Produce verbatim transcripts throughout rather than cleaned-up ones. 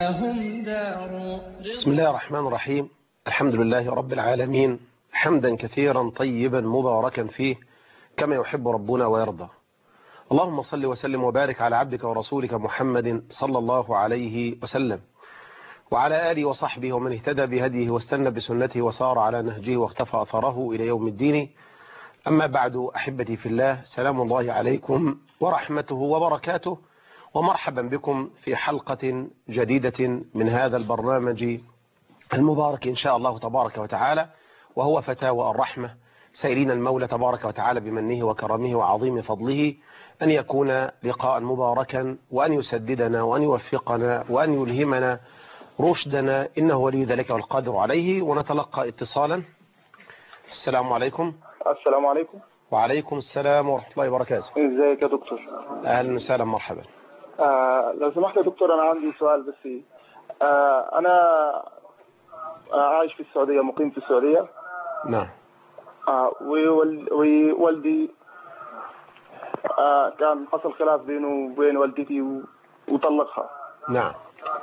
بسم الله الرحمن الرحيم. الحمد لله رب العالمين، حمدا كثيرا طيبا مباركا فيه كما يحب ربنا ويرضى. اللهم صل وسلم وبارك على عبدك ورسولك محمد صلى الله عليه وسلم وعلى آله وصحبه ومن اهتدى بهديه واستنى بسنته وصار على نهجه واختفى أثره إلى يوم الدين. أما بعد، أحبتي في الله، سلام الله عليكم ورحمته وبركاته، ومرحبا بكم في حلقة جديدة من هذا البرنامج المبارك إن شاء الله تبارك وتعالى، وهو فتاوى الرحمة. سائلين المولى تبارك وتعالى بمنه وكرمه وعظيم فضله أن يكون لقاء مباركا، وأن يسددنا وأن يوفقنا وأن يلهمنا رشدنا، إنه ولي ذلك والقادر عليه. ونتلقى اتصالا. السلام عليكم. السلام عليكم. وعليكم السلام ورحمة الله وبركاته. ازيك يا دكتور؟ أهلا وسهلا، مرحبا. آه لو سمحت يا دكتور، أنا عندي سؤال بس. آه أنا عايش في السعودية، مقيم في السعودية. نعم. آه ووالدي آه كان حصل خلاف بينه وبين والدتي وطلقها. نعم.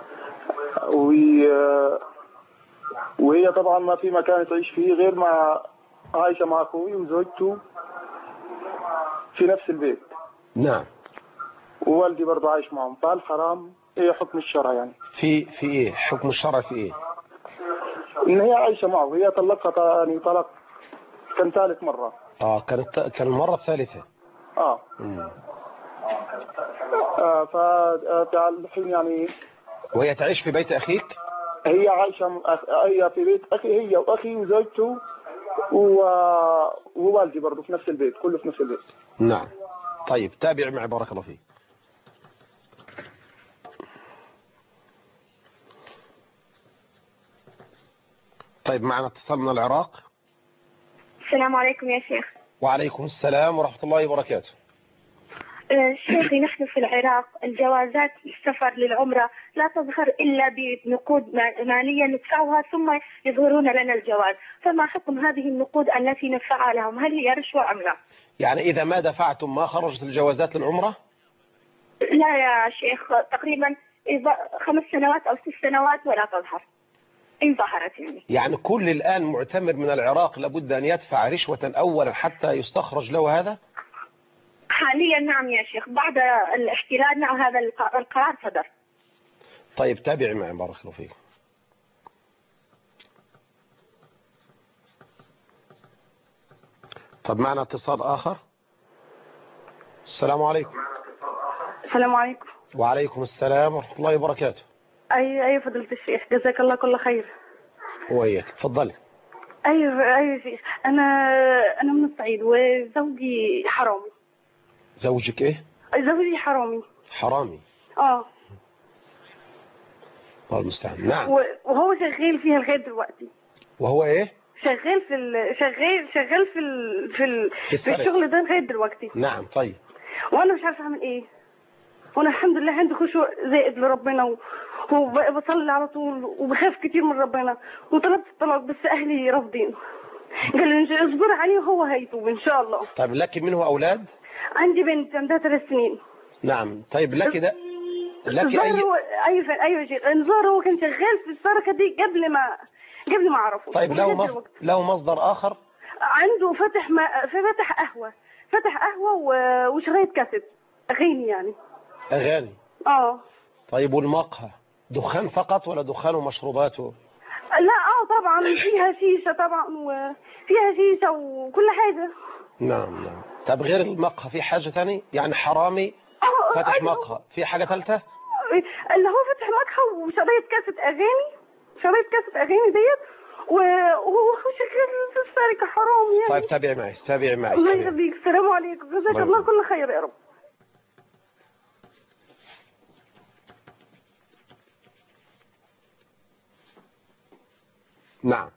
وهي طبعا ما في مكان تعيش فيه غير مع عايشة مع أخوي وزوجته في نفس البيت. نعم. ووالدي برضه عايش معهم، فهل حرام؟ ايه حكم الشرع يعني؟ في في ايه حكم الشرع في ايه؟ ان هي عايشه معه، هي طلقها يعني طلق كان ثالث مره. اه كانت كان المره الثالثه. اه امم آه فالحين يعني. وهي تعيش في بيت اخيك؟ هي عايشه هي في بيت اخي، هي واخي وزوجته ووالدي برضه في نفس البيت، كله في نفس البيت. نعم. طيب تابع معي بارك الله فيك. طيب معنا اتصال من العراق. السلام عليكم يا شيخ. وعليكم السلام ورحمة الله وبركاته. شيخي، نحن في العراق الجوازات السفر للعمرة لا تظهر إلا بنقود مالية ندفعها ثم يظهرون لنا الجواز، فما حكم هذه النقود التي ندفعها لهم؟ هل هي رشوة أم لا؟ يعني إذا ما دفعتم ما خرجت الجوازات للعمرة؟ لا يا شيخ، تقريبا خمس سنوات أو ست سنوات ولا تظهر، إن ظهرت يعني. يعني كل الآن معتمر من العراق لابد أن يدفع رشوة أولا حتى يستخرج له هذا؟ حاليا نعم يا شيخ، بعد الاحتلال نعم هذا القرار صدر. طيب تابعي معي بارك الله فيك. طب معنا اتصال آخر. السلام عليكم. السلام عليكم. وعليكم السلام ورحمة الله وبركاته. أي أي فضيلة الشيخ، جزاك الله كل خير. وإياك، تفضلي. أيوة أيوة شيخ، أنا أنا من الصعيد وزوجي حرامي. زوجك إيه؟ زوجي حرامي. حرامي. آه. الله المستعان. نعم. وهو شغال فيها لغاية دلوقتي. وهو إيه؟ شغال في ال... شغال شغال في ال... في, ال... في, في الشغل ده لغاية دلوقتي. نعم. طيب. وأنا مش عارفة أعمل إيه. وأنا الحمد لله عندي خشوع زائد لربنا و... وبصلي على طول وبخاف كتير من ربنا، وطلبت الطلاق بس أهلي رافضين. قال لي اصبر عليه وهو هيتوب إن شاء الله. طيب لك منه أولاد؟ عندي بنت عندها ثلاث سنين. نعم. طيب لك ده لك أي أيوة أيوة شيخ، النظار هو كان شغال في الشركة دي قبل ما قبل ما أعرفه. طيب له مصدر له مصدر آخر؟ عنده فتح ما فتح قهوة فتح قهوة وشرايط كاسيت أغاني يعني. أغاني. اه. طيب والمقهى دخان فقط ولا دخان ومشروباته؟ لا اه طبعا فيها شيشة طبعا، وفيها شيشة وكل حاجة. نعم نعم. طب غير المقهى في حاجة ثانية؟ يعني حرامي فتح أيوه. مقهى، في حاجة ثالثة؟ اللي هو فتح مقهى وشرايط كاسيت أغاني، شرايط كاسيت أغاني ديت، وهو شغال في الشركة حرام يعني. طيب تابعي معي تابعي معي. الله يخليك. السلام عليكم، جزاك الله كل خير يا رب. نعم.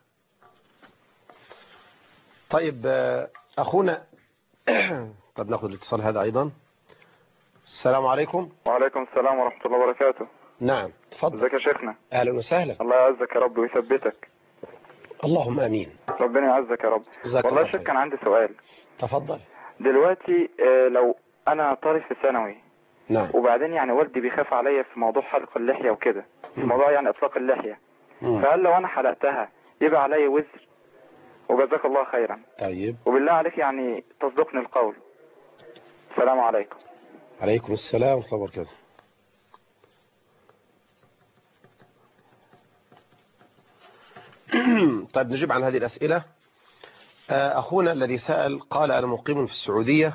طيب أخونا طب ناخذ الاتصال هذا أيضا. السلام عليكم. وعليكم السلام ورحمة الله وبركاته. نعم تفضل. ازيك يا شيخنا؟ أهلا وسهلا. الله يعزك يا رب ويثبتك. اللهم آمين. ربنا يعزك يا رب. والله شيخ كان عندي سؤال. تفضل. دلوقتي لو أنا طالب في ثانوي. نعم. وبعدين يعني والدي بيخاف عليا في موضوع حلق اللحية وكده. الموضوع يعني إطلاق اللحية. فهل لو أنا حلقتها يبقى علي وزر؟ وجزاك الله خيرا. طيب وبالله عليك يعني تصدقني القول. السلام عليكم. عليكم السلام ورحمة الله وبركاته. طيب نجيب عن هذه الأسئلة. أخونا الذي سأل قال أنا مقيم في السعودية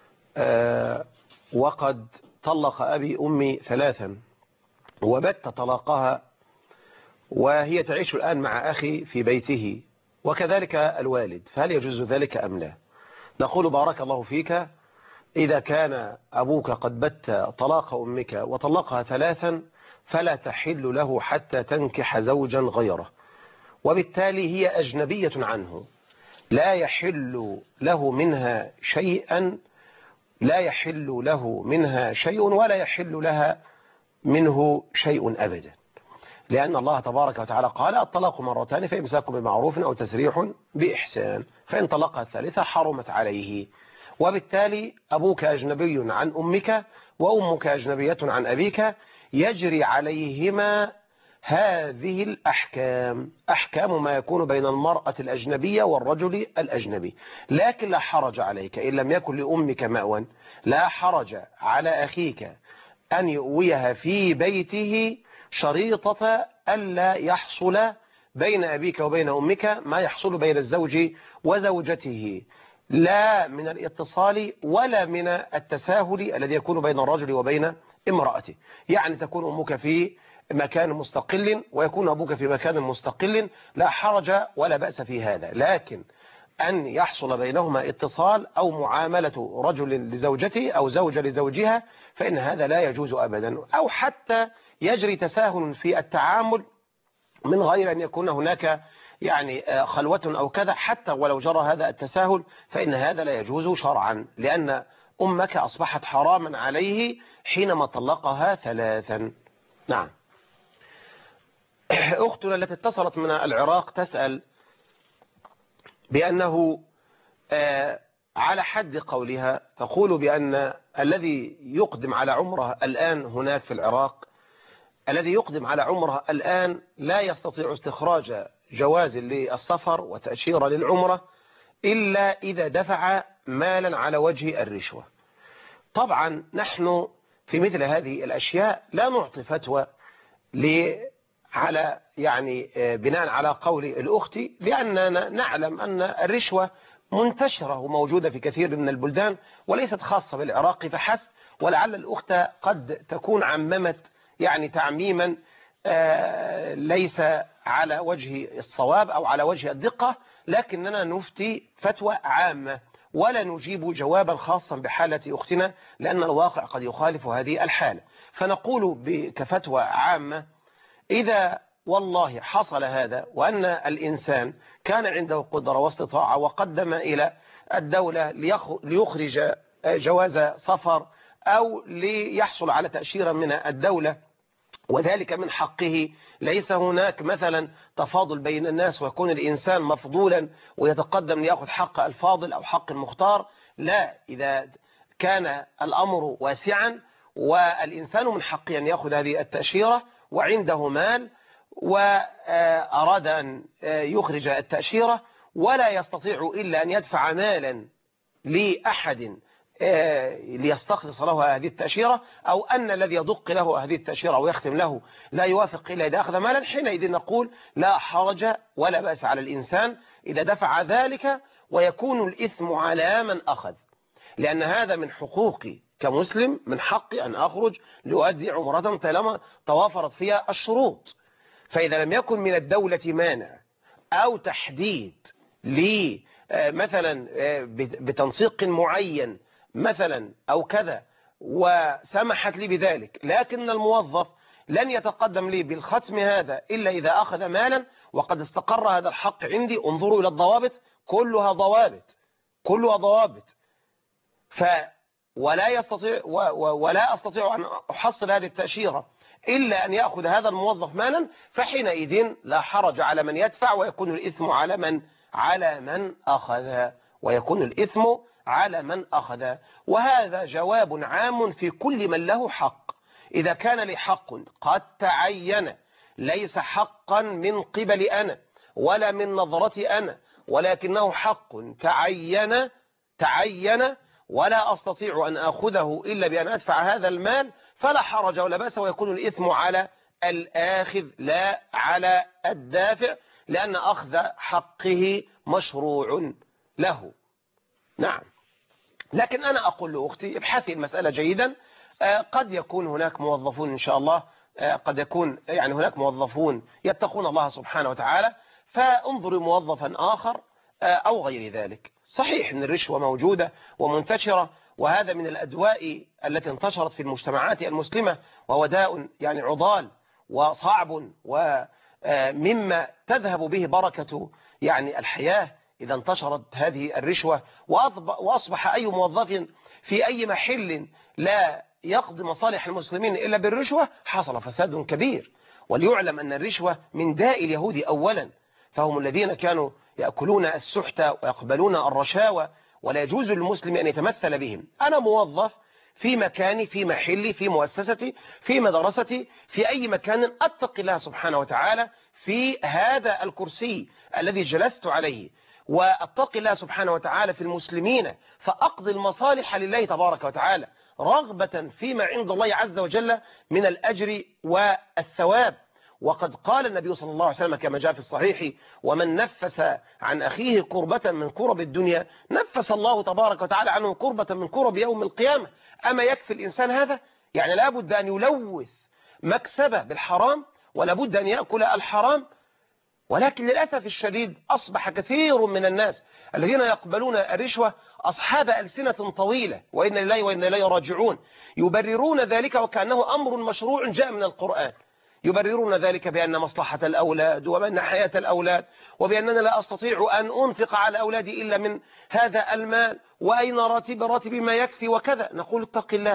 وقد طلق أبي أمي ثلاثا وبت طلاقها، وهي تعيش الآن مع أخي في بيته وكذلك الوالد، فهل يجوز ذلك أم لا؟ نقول بارك الله فيك، إذا كان أبوك قد بت طلاق أمك وطلقها ثلاثا فلا تحل له حتى تنكح زوجا غيره، وبالتالي هي أجنبية عنه، لا يحل له منها شيئا لا يحل له منها شيء ولا يحل لها منه شيء أبدا، لأن الله تبارك وتعالى قال الطلاق مرتان فإمساك بمعروف أو تسريح بإحسان، فإن طلقها الثالثة حرمت عليه. وبالتالي أبوك أجنبي عن أمك وأمك أجنبية عن أبيك، يجري عليهما هذه الأحكام، أحكام ما يكون بين المرأة الأجنبية والرجل الأجنبي. لكن لا حرج عليك إن لم يكن لأمك مأوى، لا حرج على أخيك أن يؤويها في بيته شريطة ألا يحصل بين أبيك وبين أمك ما يحصل بين الزوج وزوجته، لا من الاتصال ولا من التساهل الذي يكون بين الرجل وبين امرأته. يعني تكون أمك في مكان مستقل ويكون أبوك في مكان مستقل، لا حرج ولا بأس في هذا، لكن أن يحصل بينهما اتصال أو معاملة رجل لزوجته أو زوجة لزوجها فإن هذا لا يجوز أبدا، أو حتى يجري تساهل في التعامل من غير أن يكون هناك يعني خلوة أو كذا، حتى ولو جرى هذا التساهل فإن هذا لا يجوز شرعا، لأن أمك أصبحت حراما عليه حينما طلقها ثلاثا. نعم. أختنا التي اتصلت من العراق تسأل بأنه على حد قولها تقول بأن الذي يقدم على عمره الآن هناك في العراق، الذي يقدم على عمره الآن لا يستطيع استخراج جواز للسفر وتأشيرة للعمرة إلا إذا دفع مالا على وجه الرشوة. طبعا نحن في مثل هذه الأشياء لا نعطي فتوى على يعني بناء على قول الأخت، لأننا نعلم أن الرشوة منتشرة وموجودة في كثير من البلدان وليست خاصة بالعراق فحسب، ولعل الأخت قد تكون عممت يعني تعميما ليس على وجه الصواب أو على وجه الدقة، لكننا نفتي فتوى عامة ولا نجيب جوابا خاصا بحالة أختنا، لأن الواقع قد يخالف هذه الحالة. فنقول كفتوى عامة إذا والله حصل هذا وأن الإنسان كان عنده قدرة واستطاعة وقدم إلى الدولة ليخرج جواز سفر أو ليحصل على تأشيرة من الدولة وذلك من حقه، ليس هناك مثلا تفاضل بين الناس ويكون الإنسان مفضولا ويتقدم ليأخذ حق الفاضل أو حق المختار، لا، إذا كان الأمر واسعا والإنسان من حقه أن يأخذ هذه التأشيرة وعنده مال وأراد أن يخرج التأشيرة ولا يستطيع إلا أن يدفع مالا لأحد ليستخلص له هذه التأشيرة، أو أن الذي يدق له هذه التأشيرة ويختم له لا يوافق إلا إذا أخذ مالا، حينئذ نقول لا حرج ولا بأس على الإنسان إذا دفع ذلك، ويكون الإثم على من أخذ، لأن هذا من حقوقي كمسلم، من حقي أن أخرج لأؤدي عمرة طالما توافرت فيها الشروط. فإذا لم يكن من الدولة مانع أو تحديد لي مثلا بتنسيق معين مثلا أو كذا وسمحت لي بذلك، لكن الموظف لن يتقدم لي بالختم هذا إلا إذا أخذ مالا وقد استقر هذا الحق عندي، انظروا إلى الضوابط، كلها ضوابط كلها ضوابط ف ولا يستطيع ولا أستطيع أن أحصل هذه التأشيرة إلا أن يأخذ هذا الموظف مالا، فحينئذ لا حرج على من يدفع ويكون الإثم على من على من أخذ ويكون الإثم على من أخذ. وهذا جواب عام في كل من له حق. إذا كان لي حق قد تعين ليس حقا من قبل أنا ولا من نظرتي أنا، ولكنه حق تعين تعين ولا أستطيع أن أخذه إلا بأن أدفع هذا المال، فلا حرج ولا بأس، ويكون الإثم على الآخذ لا على الدافع، لأن أخذ حقه مشروع له. نعم. لكن أنا أقول لأختي ابحثي المسألة جيدا، قد يكون هناك موظفون إن شاء الله، قد يكون يعني هناك موظفون يتقون الله سبحانه وتعالى، فانظروا موظفا آخر أو غير ذلك. صحيح أن الرشوة موجودة ومنتشرة، وهذا من الأدواء التي انتشرت في المجتمعات المسلمة، وهو داء يعني عضال وصعب، ومما تذهب به بركة يعني الحياة إذا انتشرت هذه الرشوة، وأصبح أي موظف في أي محل لا يقضي مصالح المسلمين إلا بالرشوة، حصل فساد كبير. وليعلم أن الرشوة من داء اليهود أولا، فهم الذين كانوا يأكلون السحت ويقبلون الرشاوى، ولا يجوز للمسلم أن يتمثل بهم. أنا موظف في مكاني، في محلي، في مؤسستي، في مدرستي، في أي مكان، أتقي الله سبحانه وتعالى في هذا الكرسي الذي جلست عليه، وأتقي الله سبحانه وتعالى في المسلمين، فأقضي المصالح لله تبارك وتعالى رغبة فيما عند الله عز وجل من الأجر والثواب. وقد قال النبي صلى الله عليه وسلم كما جاء في الصحيح: ومن نفس عن أخيه كربة من كرب الدنيا نفس الله تبارك وتعالى عنه كربة من كرب يوم القيامة. أما يكفي الإنسان هذا؟ يعني لابد أن يلوث مكسبه بالحرام، ولابد أن يأكل الحرام. ولكن للأسف الشديد أصبح كثير من الناس الذين يقبلون الرشوة أصحاب ألسنة طويلة، وإن لله وإن إليه راجعون، يبررون ذلك وكأنه أمر مشروع جاء من القرآن. يبررون ذلك بأن مصلحة الأولاد، وبأن حياة الأولاد، وبأننا لا أستطيع أن أنفق على أولادي إلا من هذا المال، وأين راتب راتب ما يكفي وكذا. نقول اتق الله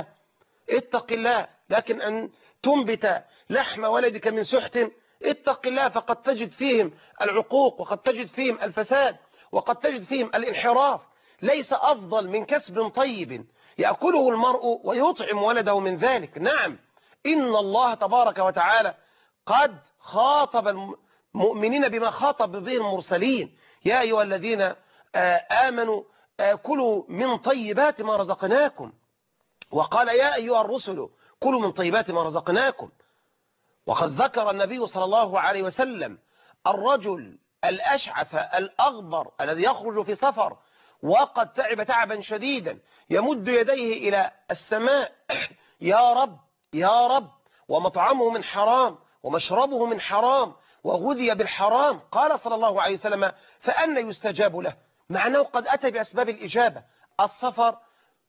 اتق الله، لكن أن تنبت لحم ولدك من سحت، اتق الله، فقد تجد فيهم العقوق، وقد تجد فيهم الفساد، وقد تجد فيهم الانحراف. ليس أفضل من كسب طيب يأكله المرء ويطعم ولده من ذلك. نعم، إن الله تبارك وتعالى قد خاطب المؤمنين بما خاطب به المرسلين: يا أيها الذين آمنوا كلوا من طيبات ما رزقناكم، وقال: يا أيها الرسل كلوا من طيبات ما رزقناكم. وقد ذكر النبي صلى الله عليه وسلم الرجل الأشعث الأغبر الذي يخرج في سفر وقد تعب تعبا شديدا، يمد يديه إلى السماء: يا رب يا رب، ومطعمه من حرام ومشربه من حرام وغذي بالحرام. قال صلى الله عليه وسلم: فأنى يستجاب له؟ معناه قد أتى بأسباب الإجابة. السفر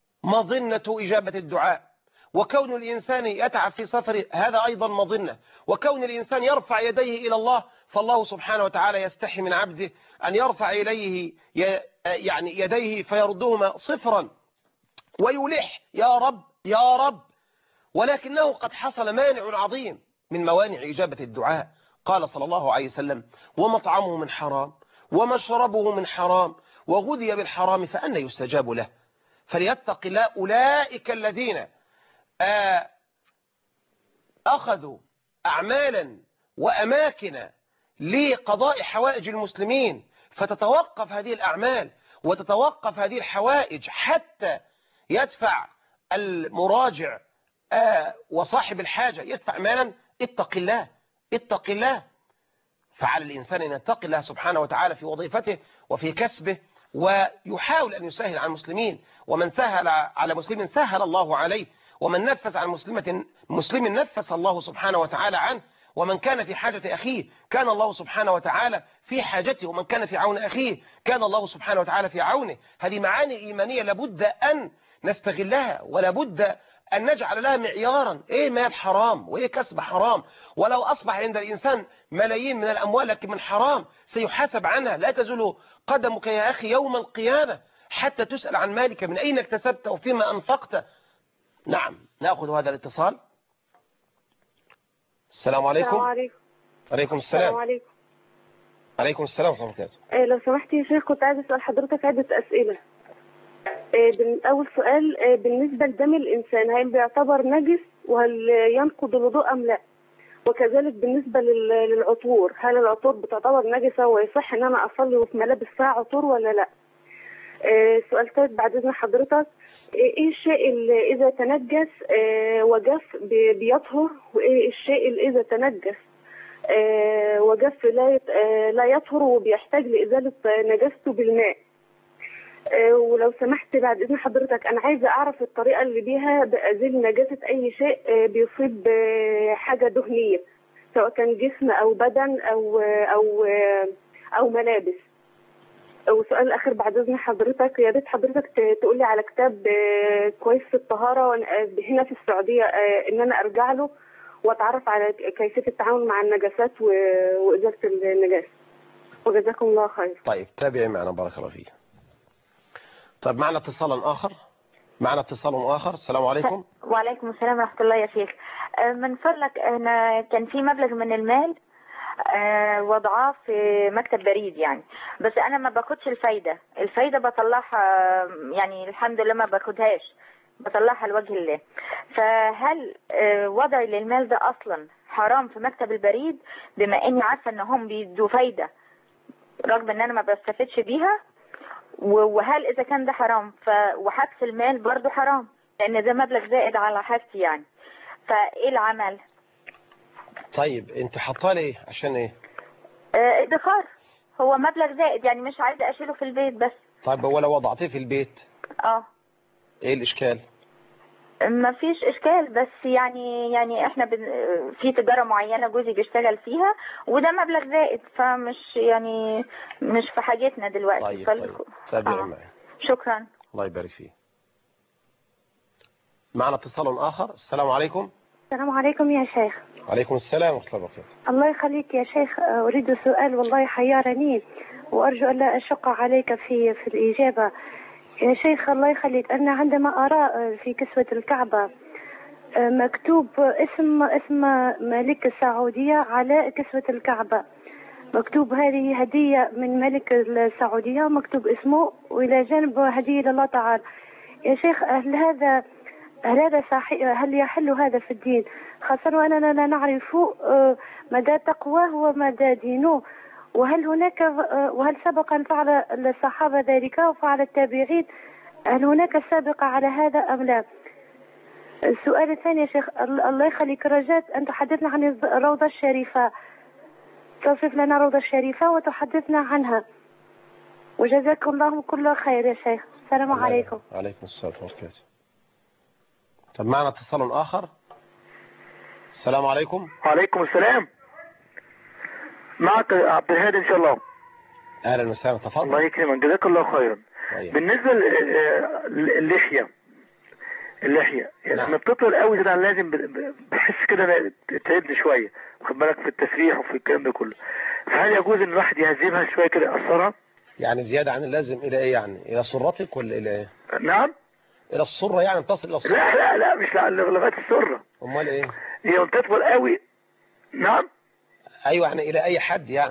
مظنة إجابة الدعاء، وكون الإنسان يتعب في سفره هذا أيضا مظنة، وكون الإنسان يرفع يديه إلى الله، فالله سبحانه وتعالى يستحي من عبده أن يرفع إليه يعني يديه فيردهما صفرا ويلح: يا رب يا رب. ولكنه قد حصل مانع عظيم من موانع إجابة الدعاء. قال صلى الله عليه وسلم: ومطعمه من حرام ومشربه من حرام وغذي بالحرام فأنى يستجاب له؟ فليتق الله أولئك الذين أخذوا أعمالا وأماكن لقضاء حوائج المسلمين، فتتوقف هذه الأعمال وتتوقف هذه الحوائج حتى يدفع المراجع وصاحب الحاجة يدفع مالا. اتق الله اتق الله. فعلى الإنسان أن يتقي الله سبحانه وتعالى في وظيفته وفي كسبه، ويحاول أن يسهل على المسلمين. ومن سهل على مسلم سهل الله عليه، ومن نفس عن مسلمة مسلم نفس الله سبحانه وتعالى عنه، ومن كان في حاجة أخيه كان الله سبحانه وتعالى في حاجته، ومن كان في عون أخيه كان الله سبحانه وتعالى في عونه. هذه معاني إيمانية لابد أن نستغلها، ولابد أن نجعل لها معيارا. إيه مال حرام وإيه كسب حرام؟ ولو أصبح عند الإنسان ملايين من الأموال لكن من حرام سيحاسب عنها. لا تزول قدمك يا أخي يوم القيامة حتى تسأل عن مالك من أين اكتسبت وفيما أنفقت. نعم، نأخذ هذا الاتصال. السلام عليكم. السلام عليكم. عليكم السلام. السلام عليكم. عليكم السلام ورحمة الله وبركاته. إيه لو سمحت يا شيخ، كنت عايز أسأل حضرتك عدة أسئلة. إيه أول سؤال، إيه بالنسبة لدم الإنسان هل بيعتبر نجس وهل ينقض الوضوء أم لا؟ وكذلك بالنسبة لل- للعطور، هل العطور بتعتبر نجسة ويصح ان انا اصلي وفي ملابس فيها عطور ولا لا؟ آه، سؤال ثالث بعد اذن حضرتك، آه، ايه الشيء اللي اذا تنجس آه، وجف بي- بيطهر، وايه الشيء اللي اذا تنجس آه، وجف لا يت- آه، لا يطهر وبيحتاج لازالة نجاسته بالماء؟ آه، ولو سمحت بعد اذن حضرتك انا عايزه اعرف الطريقه اللي بيها بازيل نجاسه اي شيء آه، بيصيب آه، حاجه دهنيه، سواء كان جسم او بدن او آه، او آه، او ملابس. وسؤال اخر بعد اذن حضرتك، يا ريت حضرتك ت- تقول لي على كتاب آه، كويس في الطهاره وأنا- آه، هنا في السعوديه، آه، ان انا ارجع له واتعرف على كيفيه التعامل مع النجاسات و- وازاله النجاسه. وجزاكم الله خير. طيب تابعي معنا بارك الله فيك. طيب معنا اتصال آخر معنا اتصال آخر السلام عليكم. وعليكم السلام ورحمة الله يا شيخ. آه، من فضلك أنا كان في مبلغ من المال آه، وضعاه في مكتب بريد يعني، بس أنا ما باخدش الفايدة الفايدة بطلعها يعني الحمد لله ما باخدهاش، بطلعها لوجه الله. فهل آه، وضعي للمال ده أصلا حرام في مكتب البريد بما إني عارفة إن هم بيدوا فايدة رغم إن أنا ما بستفدش بيها؟ وهل إذا كان ده حرام ف... وحبس المال برضو حرام لأن ده مبلغ زائد على حاجتي يعني، فإيه العمل؟ طيب انت حاطاه ليه عشان ايه؟ آه، ادخار، هو مبلغ زائد يعني مش عايزة أشيله في البيت بس. طيب هو لو وضعتيه في البيت اه ايه الاشكال؟ ما فيش اشكال، بس يعني يعني احنا بن... في تجارة معينة جوزي بيشتغل فيها وده مبلغ زائد فمش يعني مش في حاجتنا دلوقتي. طيب فال... طيب تابعي آه. معي. شكرا. الله يبارك فيه. معنا اتصال آخر السلام عليكم. السلام عليكم يا شيخ. وعليكم السلام ورحمة الله وبركاته. الله يخليك يا شيخ، أريد سؤال والله حيرني وأرجو أن لا أشق عليك في في الإجابة. يا شيخ الله يخليك، أنا عندما أرى في كسوة الكعبة مكتوب اسم اسم ملك السعودية على كسوة الكعبة، مكتوب هذه هدية من ملك السعودية مكتوب اسمه وإلى جانب هدية لله تعالى. يا شيخ هل هذا هل هذا صحيح؟ هل يحل هذا في الدين؟ خاصة وأننا لا نعرف مدى تقواه ومدى دينه، وهل هناك وهل سبق أن فعل الصحابة ذلك وفعل التابعين؟ هل هناك سابقة على هذا أم لا؟ السؤال الثاني يا شيخ الله يخليك، رجاء أن تحدثنا عن الروضة الشريفة، توصف لنا الروضة الشريفة وتحدثنا عنها، وجزاكم الله كل خير يا شيخ. السلام عليكم. وعليكم السلام ورحمة الله وبركاته. طب معنا اتصال آخر السلام عليكم. وعليكم السلام، معك عبد الهادي إن شاء الله. أهلا وسهلا تفضل. الله يكرمك جزاك الله خيرا. طيب. بالنسبة للحية اللحية يعني نعم. لما بتطول قوي كده لازم بحس كده تعبني شوية، واخد بالك في التسريح وفي الكلام ده كله، فهل يجوز ان الواحد يهذبها شوية كده يقصرها؟ يعني زيادة عن اللازم إلى إيه يعني؟ إلى سرتك ولا إلى إيه؟ نعم. إلى السرة يعني تصل إلى السرة؟ لا لا لا مش لغاية السرة. أمال إيه؟ هي بتطول قوي. نعم. أيوة يعني إلى أي حد يعني؟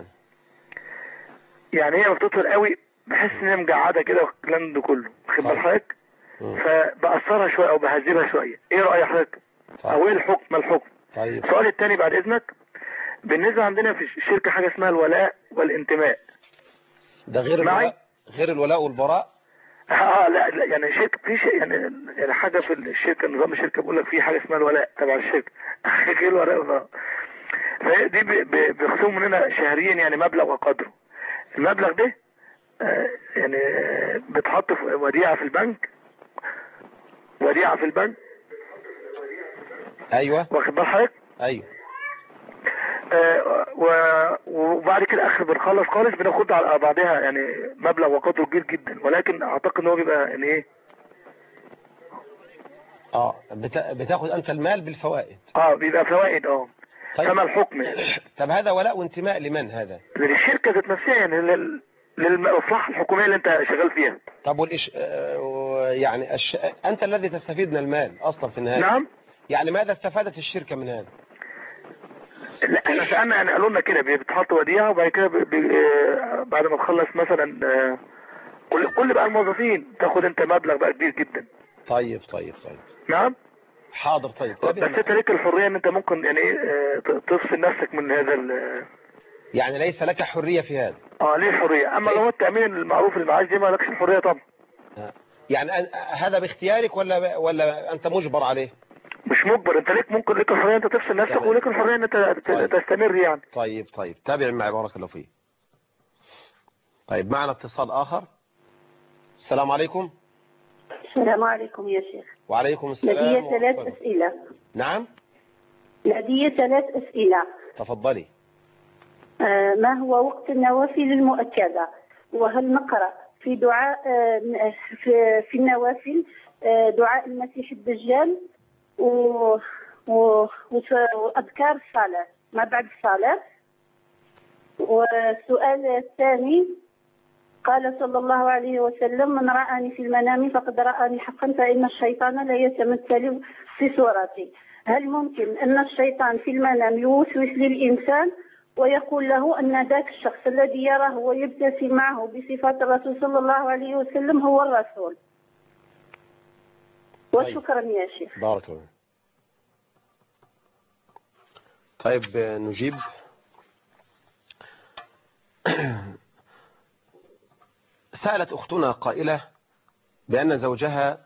يعني هي بتطول قوي بحس ان هي مجعدة كده والكلام ده كله، واخد بال حضرتك؟ فبقصرها شوية او بهذبها شوية، ايه رأي حضرتك؟ او ايه الحكم ما الحكم؟ طيب. السؤال الثاني بعد اذنك، بالنسبة عندنا في الشركة حاجة اسمها الولاء والانتماء. ده غير الولاء غير الولاء والبراء؟ اه لا لا يعني شركة في شيء يعني يعني حاجة في الشركة، نظام الشركة بيقول لك في حاجة اسمها الولاء تبع الشركة غير الولاء والبراء. فدي بيخصموا مننا شهريا يعني مبلغ وقدره. المبلغ ده آه يعني بتحط في وديعة في البنك، وديعة في البنك. ايوه واخد بال حضرتك؟ ايوه. آه وبعد كده اخر بنخلص خالص بناخد على بعضها يعني مبلغ وقدره كبير جدا، ولكن اعتقد ان هو بيبقى يعني ايه اه بتاخد انت المال بالفوائد. اه بيبقى فوائد اه. طيب. كما الحكم يعني. طب هذا ولاء وانتماء لمن هذا؟ للشركة ذات نفسها يعني لل... للمصلحة الحكومية اللي انت شغال فيها. طب والإش... يعني الش... انت الذي تستفيد من المال اصلا في النهاية. نعم. يعني ماذا استفادت الشركة من هذا؟ لا احنا سألنا يعني قالوا لنا كده بتحط وديعة وبعد كده ب... ب... بعد ما تخلص مثلا كل كل بقى الموظفين تاخد انت مبلغ بقى كبير جدا. طيب طيب طيب. نعم. حاضر. طيب بس انت ليك الحريه ان انت ممكن يعني ايه تفصل نفسك من هذا ال يعني ليس لك حريه في هذا. اه ليه حريه، اما لو التامين المعروف المعاش دي ما لكش الحريه طبعا. يعني هذا باختيارك ولا ولا انت مجبر عليه؟ مش مجبر، انت ليك ممكن ليك الحريه انت تفصل نفسك وليك الحريه ان انت طيب. تستمر يعني. طيب طيب تابع معي بارك الله فيك. طيب معنا اتصال اخر. السلام عليكم. السلام عليكم يا شيخ. وعليكم السلام. لدي ثلاث أسئلة. نعم. لدي ثلاث أسئلة. تفضلي. آه ما هو وقت النوافل المؤكدة؟ وهل نقرأ في دعاء آه في, في النوافل آه دعاء المسيح الدجال و وأذكار الصلاة ما بعد الصلاة؟ والسؤال الثاني، قال صلى الله عليه وسلم: من رآني في المنام فقد رآني حقا، فإن الشيطان لا يتمثل في صورتي. هل ممكن أن الشيطان في المنام يوسوس للإنسان ويقول له أن ذاك الشخص الذي يراه ويبتسم معه بصفات الرسول صلى الله عليه وسلم هو الرسول؟ وشكرا يا شيخ. بارك الله. طيب نجيب. سألت أختنا قائلة بأن زوجها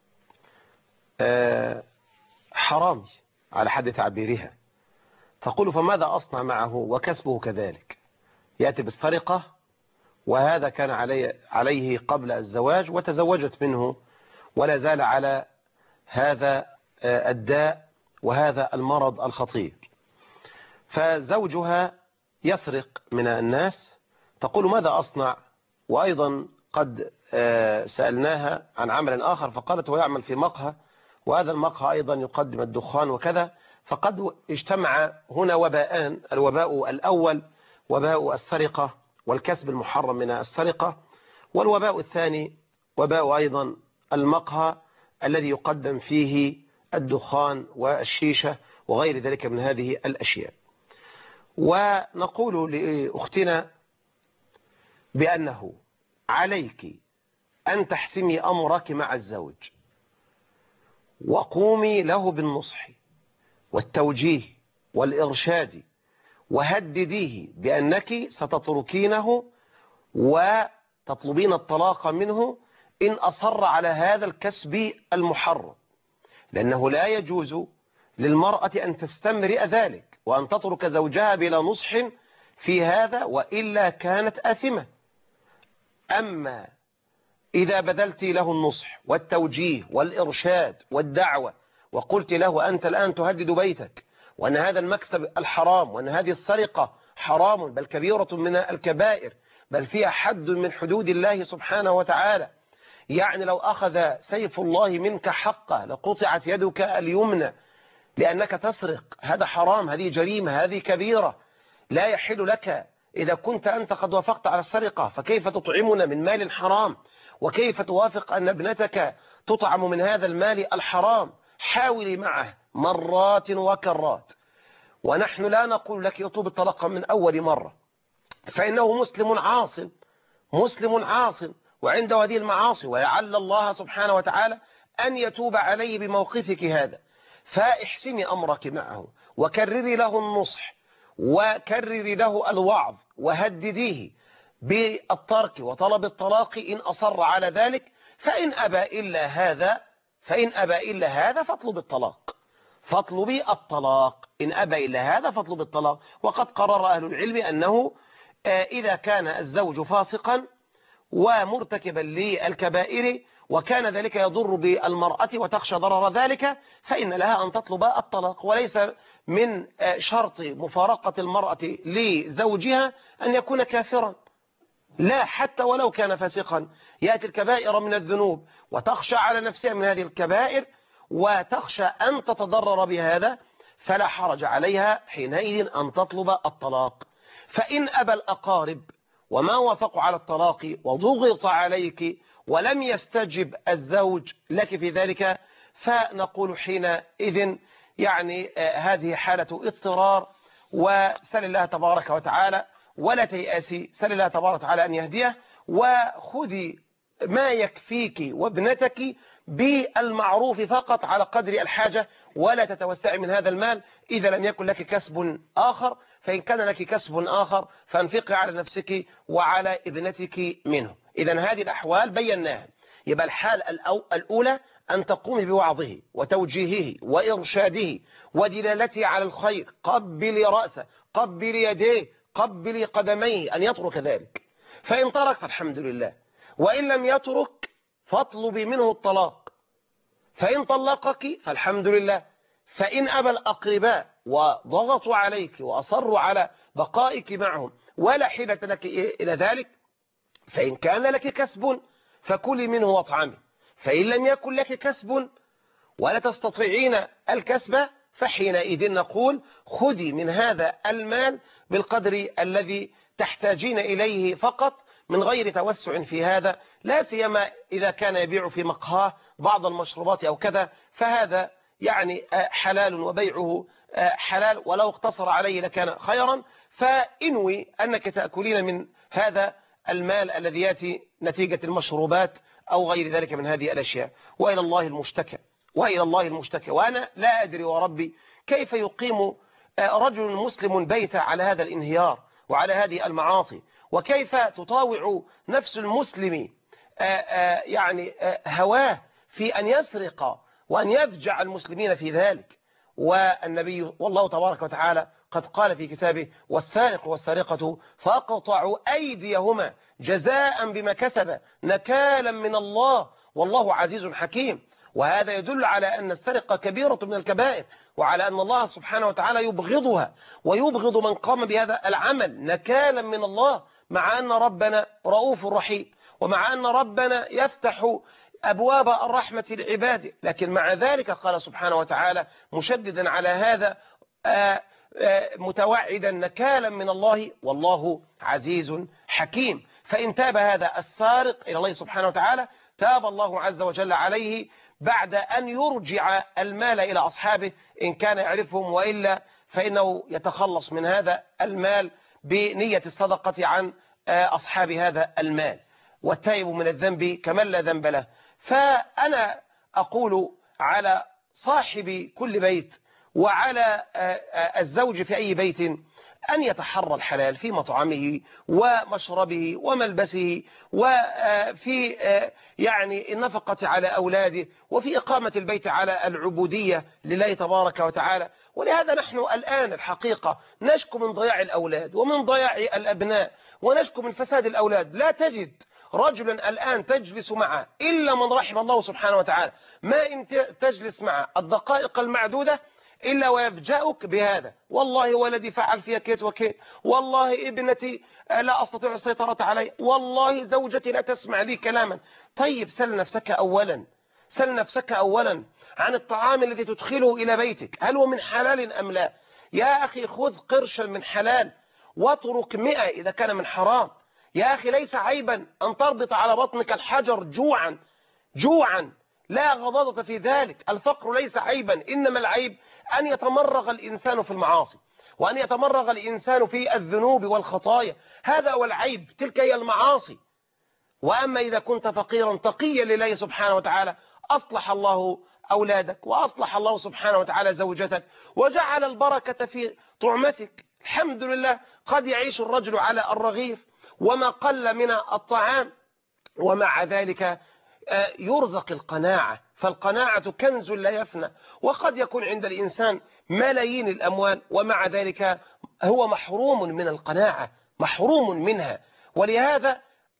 حرامي على حد تعبيرها، تقول: فماذا أصنع معه وكسبه كذلك؟ يأتي بالسرقة، وهذا كان علي عليه قبل الزواج، وتزوجت منه ولا زال على هذا الداء وهذا المرض الخطير. فزوجها يسرق من الناس، تقول: ماذا أصنع؟ وأيضا قد سألناها عن عمل آخر فقالت: هو يعمل في مقهى، وهذا المقهى أيضا يقدم الدخان وكذا. فقد اجتمع هنا وباءان: الوباء الأول وباء السرقة والكسب المحرم من السرقة، والوباء الثاني وباء أيضا المقهى الذي يقدم فيه الدخان والشيشة وغير ذلك من هذه الأشياء. ونقول لأختنا بأنه عليك أن تحسمي أمرك مع الزوج، وقومي له بالنصح والتوجيه والإرشاد، وهدديه بأنك ستتركينه وتطلبين الطلاق منه إن أصر على هذا الكسب المحرم، لأنه لا يجوز للمرأة أن تستمرئ ذلك وأن تترك زوجها بلا نصح في هذا، وإلا كانت آثمة. أما إذا بذلت له النصح والتوجيه والإرشاد والدعوة وقلت له: أنت الآن تهدد بيتك، وأن هذا المكسب الحرام، وأن هذه السرقة حرام بل كبيرة من الكبائر، بل فيها حد من حدود الله سبحانه وتعالى، يعني لو أخذ سيف الله منك حقه لقطعت يدك اليمنى لأنك تسرق، هذا حرام، هذه جريمة، هذه كبيرة، لا يحل لك. إذا كنت أنت قد وافقت على السرقة فكيف تطعمنا من مال حرام؟ وكيف توافق أن ابنتك تطعم من هذا المال الحرام؟ حاولي معه مرات وكرات، ونحن لا نقول لك يطلب الطلاق من أول مرة، فإنه مسلم عاصٍ، مسلم عاصٍ وعنده هذه المعاصي، ويعل الله سبحانه وتعالى أن يتوب عليه بموقفك هذا. فاحسمي أمرك معه، وكرري له النصح، وكرري له الوعظ، وهدديه بالترك وطلب الطلاق إن أصر على ذلك. فإن أبى إلا هذا فإن أبى إلا هذا فاطلب الطلاق، فاطلبي الطلاق. إن أبى إلا هذا فاطلب الطلاق. وقد قرر أهل العلم أنه إذا كان الزوج فاسقا ومرتكبا للكبائر وكان ذلك يضر بالمرأة وتخشى ضرر ذلك، فإن لها أن تطلب الطلاق، وليس من شرط مفارقة المرأة لزوجها أن يكون كافرا، لا، حتى ولو كان فاسقا. يأتي الكبائر من الذنوب وتخشى على نفسها من هذه الكبائر وتخشى أن تتضرر بهذا، فلا حرج عليها حينئذ أن تطلب الطلاق. فإن أبى الأقارب وما وافقوا على الطلاق وضغط عليك ولم يستجب الزوج لك في ذلك، فنقول حينئذ يعني هذه حالة اضطرار، وسل الله تبارك وتعالى ولا تيأسي، سل الله تبارك وتعالى أن يهديه، وخذي ما يكفيك وابنتك بالمعروف فقط على قدر الحاجة، ولا تتوسعي من هذا المال إذا لم يكن لك كسب آخر. فإن كان لك كسب آخر فانفقي على نفسك وعلى ابنتك منه. إذا هذه الأحوال بيناها. يبقى الحال الأولى أن تقومي بوعظه وتوجيهه وإرشاده ودلالته على الخير. قبلي رأسه، قبلي يديه، قبلي قدميه، أن يترك ذلك. فإن ترك فالحمد لله، وإن لم يترك فاطلبي منه الطلاق. فإن طلقك فالحمد لله. فإن أبى الأقرباء وضغطوا عليك وأصروا على بقائك معهم ولا حيلة لك إلى ذلك، فإن كان لك كسب فكلي منه واطعمي. فإن لم يكن لك كسب ولا تستطيعين الكسب فحينئذ نقول خذي من هذا المال بالقدر الذي تحتاجين إليه فقط، من غير توسع في هذا، لا سيما إذا كان يبيع في مقهاه بعض المشروبات أو كذا، فهذا يعني حلال وبيعه حلال، ولو اقتصر عليه لكان خيرا. فإنوي أنك تأكلين من هذا المال الذي يأتي نتيجة المشروبات أو غير ذلك من هذه الأشياء. وإلى الله المشتكى، وإلى الله المشتكى. وأنا لا أدري وربي كيف يقيم رجل مسلم بيته على هذا الانهيار وعلى هذه المعاصي، وكيف تطاوع نفس المسلم يعني هواه في أن يسرق وأن يفجع المسلمين في ذلك. والنبي والله تبارك وتعالى قد قال في كتابه: والسارق والسارقة فاقطعوا أيديهما جزاء بما كسب نكالا من الله والله عزيز حكيم. وهذا يدل على أن السرقة كبيرة من الكبائر، وعلى أن الله سبحانه وتعالى يبغضها ويبغض من قام بهذا العمل نكالا من الله، مع أن ربنا رؤوف رحيم، ومع أن ربنا يفتح أبواب الرحمة لعباده. لكن مع ذلك قال سبحانه وتعالى مشددا على هذا آآ آآ متوعدا نكالا من الله والله عزيز حكيم. فإن تاب هذا السارق إلى الله سبحانه وتعالى تاب الله عز وجل عليه بعد أن يرجع المال إلى أصحابه إن كان يعرفهم، وإلا فإنه يتخلص من هذا المال بنية الصدقة عن أصحاب هذا المال. والتائب من الذنب كمن لا ذنب له. فأنا أقول على صاحب كل بيت وعلى الزوج في أي بيت أن يتحرى الحلال في مطعمه ومشربه وملبسه، وفي يعني النفقة على أولاده، وفي إقامة البيت على العبودية لله تبارك وتعالى. ولهذا نحن الآن الحقيقة نشكو من ضياع الأولاد ومن ضياع الأبناء، ونشكو من فساد الأولاد. لا تجد رجلا الآن تجلس معه إلا من رحم الله سبحانه وتعالى، ما إن تجلس معه الدقائق المعدودة إلا ويفجأك بهذا: والله ولدي فعل فيها كيت وكيت، والله ابنتي لا أستطيع السيطرة علي، والله زوجتي لا تسمع لي كلاما. طيب سل نفسك أولا، سل نفسك أولا عن الطعام الذي تدخله إلى بيتك، هل هو من حلال أم لا؟ يا أخي خذ قرشا من حلال واترك مئة إذا كان من حرام. يا أخي ليس عيبا أن تربط على بطنك الحجر جوعا جوعا، لا غضاضة في ذلك. الفقر ليس عيبا، إنما العيب أن يتمرغ الإنسان في المعاصي، وأن يتمرغ الإنسان في الذنوب والخطايا، هذا هو العيب، تلك هي المعاصي. وأما إذا كنت فقيرا تقيا لله سبحانه وتعالى أصلح الله أولادك، وأصلح الله سبحانه وتعالى زوجتك، وجعل البركة في طعمتك. الحمد لله، قد يعيش الرجل على الرغيف وما قل من الطعام، ومع ذلك يرزق القناعة، فالقناعة كنز لا يفنى. وقد يكون عند الإنسان ملايين الأموال ومع ذلك هو محروم من القناعة، محروم منها. ولهذا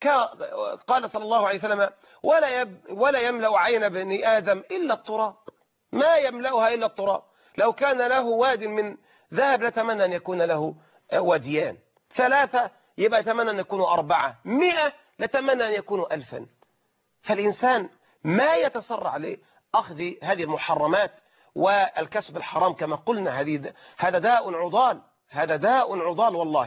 قال صلى الله عليه وسلم: ولا, يب ولا يملأ عين بني آدم إلا التراب، ما يملأها إلا التراب. لو كان له واد من ذهب لتمنى أن يكون له وديان، ثلاثة يبقى يتمنى أن يكونوا أربعة، مئة لتمنى أن يكونوا ألفا. فالإنسان ما يتسرع لأخذ هذه المحرمات والكسب الحرام كما قلنا، هذه هذا داء عضال، هذا داء عضال والله.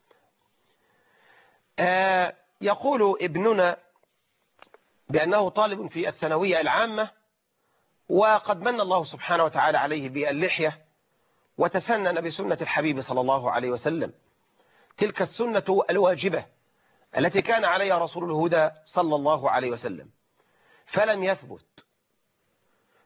آه يقول ابننا بأنه طالب في الثانوية العامة، وقد من الله سبحانه وتعالى عليه باللحية، وتسنن بسنة الحبيب صلى الله عليه وسلم، تلك السنة الواجبة التي كان عليها رسول الهدى صلى الله عليه وسلم، فلم يثبت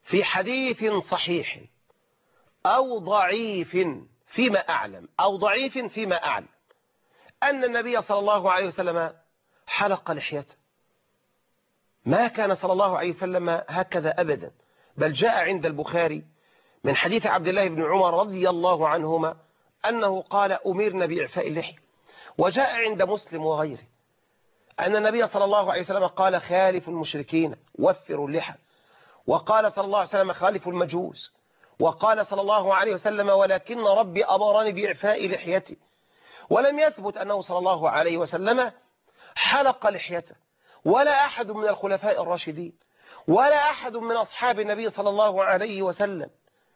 في حديث صحيح أو ضعيف فيما أعلم أو ضعيف فيما أعلم أن النبي صلى الله عليه وسلم حلق لحيته. ما كان صلى الله عليه وسلم هكذا أبدا، بل جاء عند البخاري من حديث عبد الله بن عمر رضي الله عنهما أنه قال أمرنا بإعفاء اللحية. وجاء عند مسلم وغيره أن النبي صلى الله عليه وسلم قال خالف المشركين وفروا اللحى، وقال صلى الله عليه وسلم خالف المجوس، وقال صلى الله عليه وسلم ولكن ربي أمرني بإعفاء لحيتي. ولم يثبت أنه صلى الله عليه وسلم حلق لحيته، ولا أحد من الخلفاء الراشدين، ولا أحد من أصحاب النبي صلى الله عليه وسلم.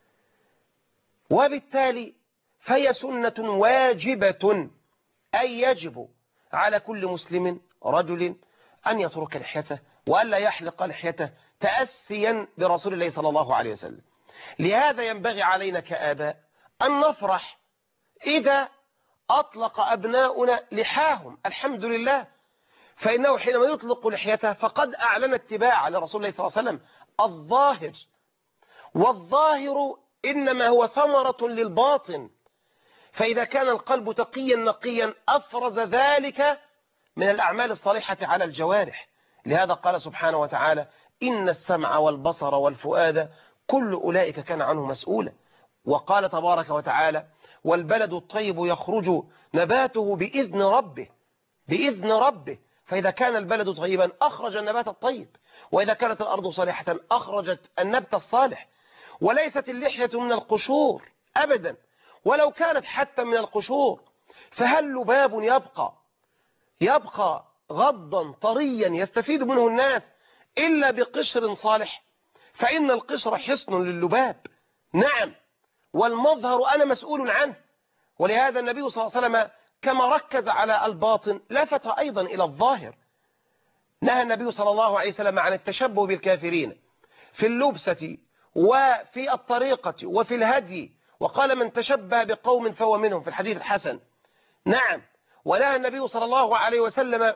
وبالتالي فهي سنة واجبة، أي يجب على كل مسلم رجل أن يترك لحيته وألا يحلق لحيته تأسيا برسول الله صلى الله عليه وسلم. لهذا ينبغي علينا كآباء أن نفرح إذا أطلق أبناؤنا لحاهم، الحمد لله، فإنه حينما يطلق لحيته فقد أعلن اتباع لرسول الله صلى الله عليه وسلم الظاهر، والظاهر إنما هو ثمرة للباطن، فإذا كان القلب تقيا نقيا أفرز ذلك من الأعمال الصالحة على الجوارح. لهذا قال سبحانه وتعالى إن السمع والبصر والفؤاد كل أولئك كان عنه مسؤولا. وقال تبارك وتعالى والبلد الطيب يخرج نباته بإذن ربه، بإذن ربه. فإذا كان البلد طيبا أخرج النبات الطيب، وإذا كانت الأرض صالحة أخرجت النبت الصالح. وليست اللحية من القشور أبدا، ولو كانت حتى من القشور فهل لباب يبقى يبقى غضا طريا يستفيد منه الناس إلا بقشر صالح؟ فإن القشر حصن لللباب، نعم، والمظهر أنا مسؤول عنه. ولهذا النبي صلى الله عليه وسلم كما ركز على الباطن لفت أيضا إلى الظاهر. نهى النبي صلى الله عليه وسلم عن التشبه بالكافرين في اللبسة وفي الطريقة وفي الهدي، وقال من تشبه بقوم فهو منهم في الحديث الحسن. نعم. ونهى النبي صلى الله عليه وسلم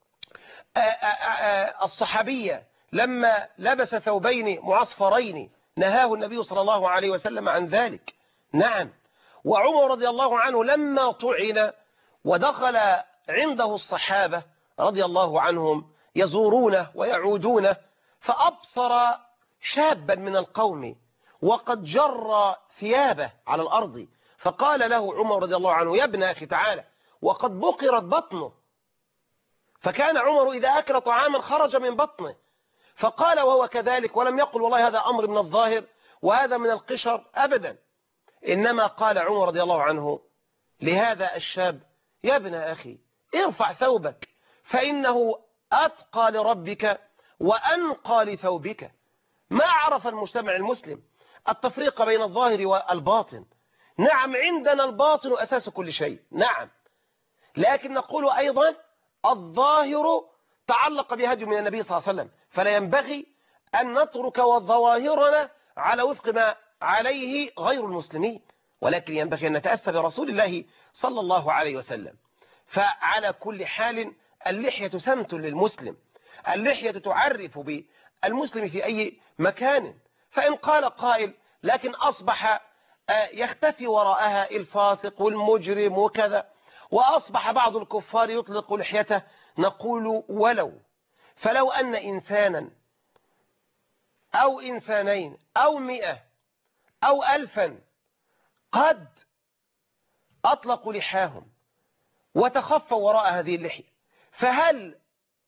الصحابية لما لبس ثوبين معصفرين، نهاه النبي صلى الله عليه وسلم عن ذلك. نعم. وعمر رضي الله عنه لما طعن ودخل عنده الصحابة رضي الله عنهم يزورونه ويعودونه، فأبصر شابا من القوم وقد جر ثيابه على الأرض، فقال له عمر رضي الله عنه يا ابن أخي تعالى وقد بقرت بطنه. فكان عمر إذا أكل طعاما خرج من بطنه، فقال وهو كذلك، ولم يقل والله هذا أمر من الظاهر وهذا من القشر أبدا، إنما قال عمر رضي الله عنه لهذا الشاب يا ابن أخي ارفع ثوبك فإنه أتقى لربك وأنقى لثوبك. ما عرف المجتمع المسلم التفريق بين الظاهر والباطن. نعم، عندنا الباطن أساس كل شيء، نعم، لكن نقول أيضا الظاهر تعلق بهدي من النبي صلى الله عليه وسلم، فلا ينبغي أن نترك ظواهرنا على وفق ما عليه غير المسلمين، ولكن ينبغي أن نتأسى برسول الله صلى الله عليه وسلم. فعلى كل حال اللحية سمت للمسلم، اللحية تعرف بالمسلم في أي مكان. فإن قال قائل لكن أصبح يختفي وراءها الفاسق والمجرم وكذا، وأصبح بعض الكفار يطلق لحيته، نقول ولو فلو أن إنسانا أو إنسانين أو مئة أو ألفا قد أطلقوا لحاهم وتخفوا وراء هذه اللحية، فهل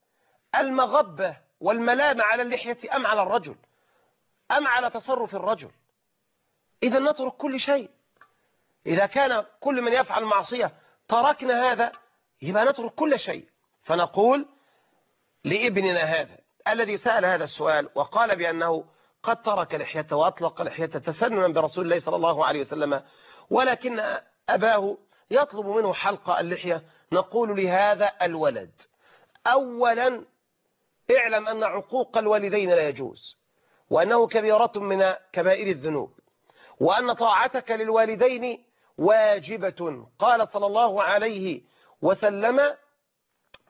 المغبة والملامة على اللحية أم على الرجل أم على تصرف الرجل؟ إذا نترك كل شيء. إذا كان كل من يفعل معصية تركنا هذا يبقى نترك كل شيء. فنقول لابننا هذا الذي سأل هذا السؤال وقال بأنه قد ترك لحيته وأطلق لحيته تسننا برسول الله صلى الله عليه وسلم، ولكن أباه يطلب منه حلق اللحية، نقول لهذا الولد أولا اعلم أن عقوق الوالدين لا يجوز، وأنه كبيرة من كبائر الذنوب، وأن طاعتك للوالدين واجبة. قال صلى الله عليه وسلم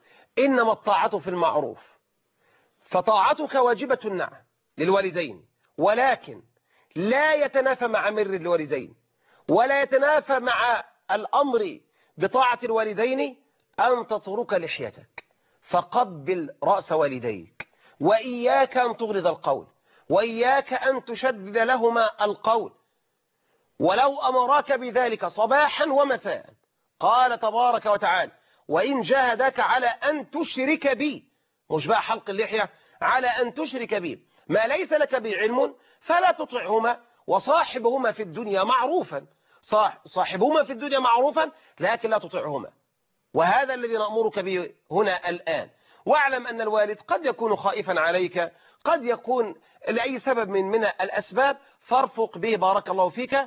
إنما الطاعة في المعروف، فطاعتك واجبة نعم للوالدين، ولكن لا يتنافى مع مر الوالدين ولا يتنافى مع الأمر بطاعة الوالدين أن تترك لحيتك، فقبل رأس والديك، وإياك أن تغلظ القول، وإياك أن تشدد لهما القول، ولو أمراك بذلك صباحا ومساء. قال تبارك وتعالى: وإن جاهداك على أن تشرك بي، مش بقى حلق اللحية، على أن تشرك بي ما ليس لك به علم فلا تطعهما وصاحبهما في الدنيا معروفا. صاحبهما في الدنيا معروفا لكن لا تطعهما، وهذا الذي نأمرك به هنا الآن. واعلم أن الوالد قد يكون خائفا عليك، قد يكون لأي سبب من من الأسباب، فارفق به بارك الله فيك،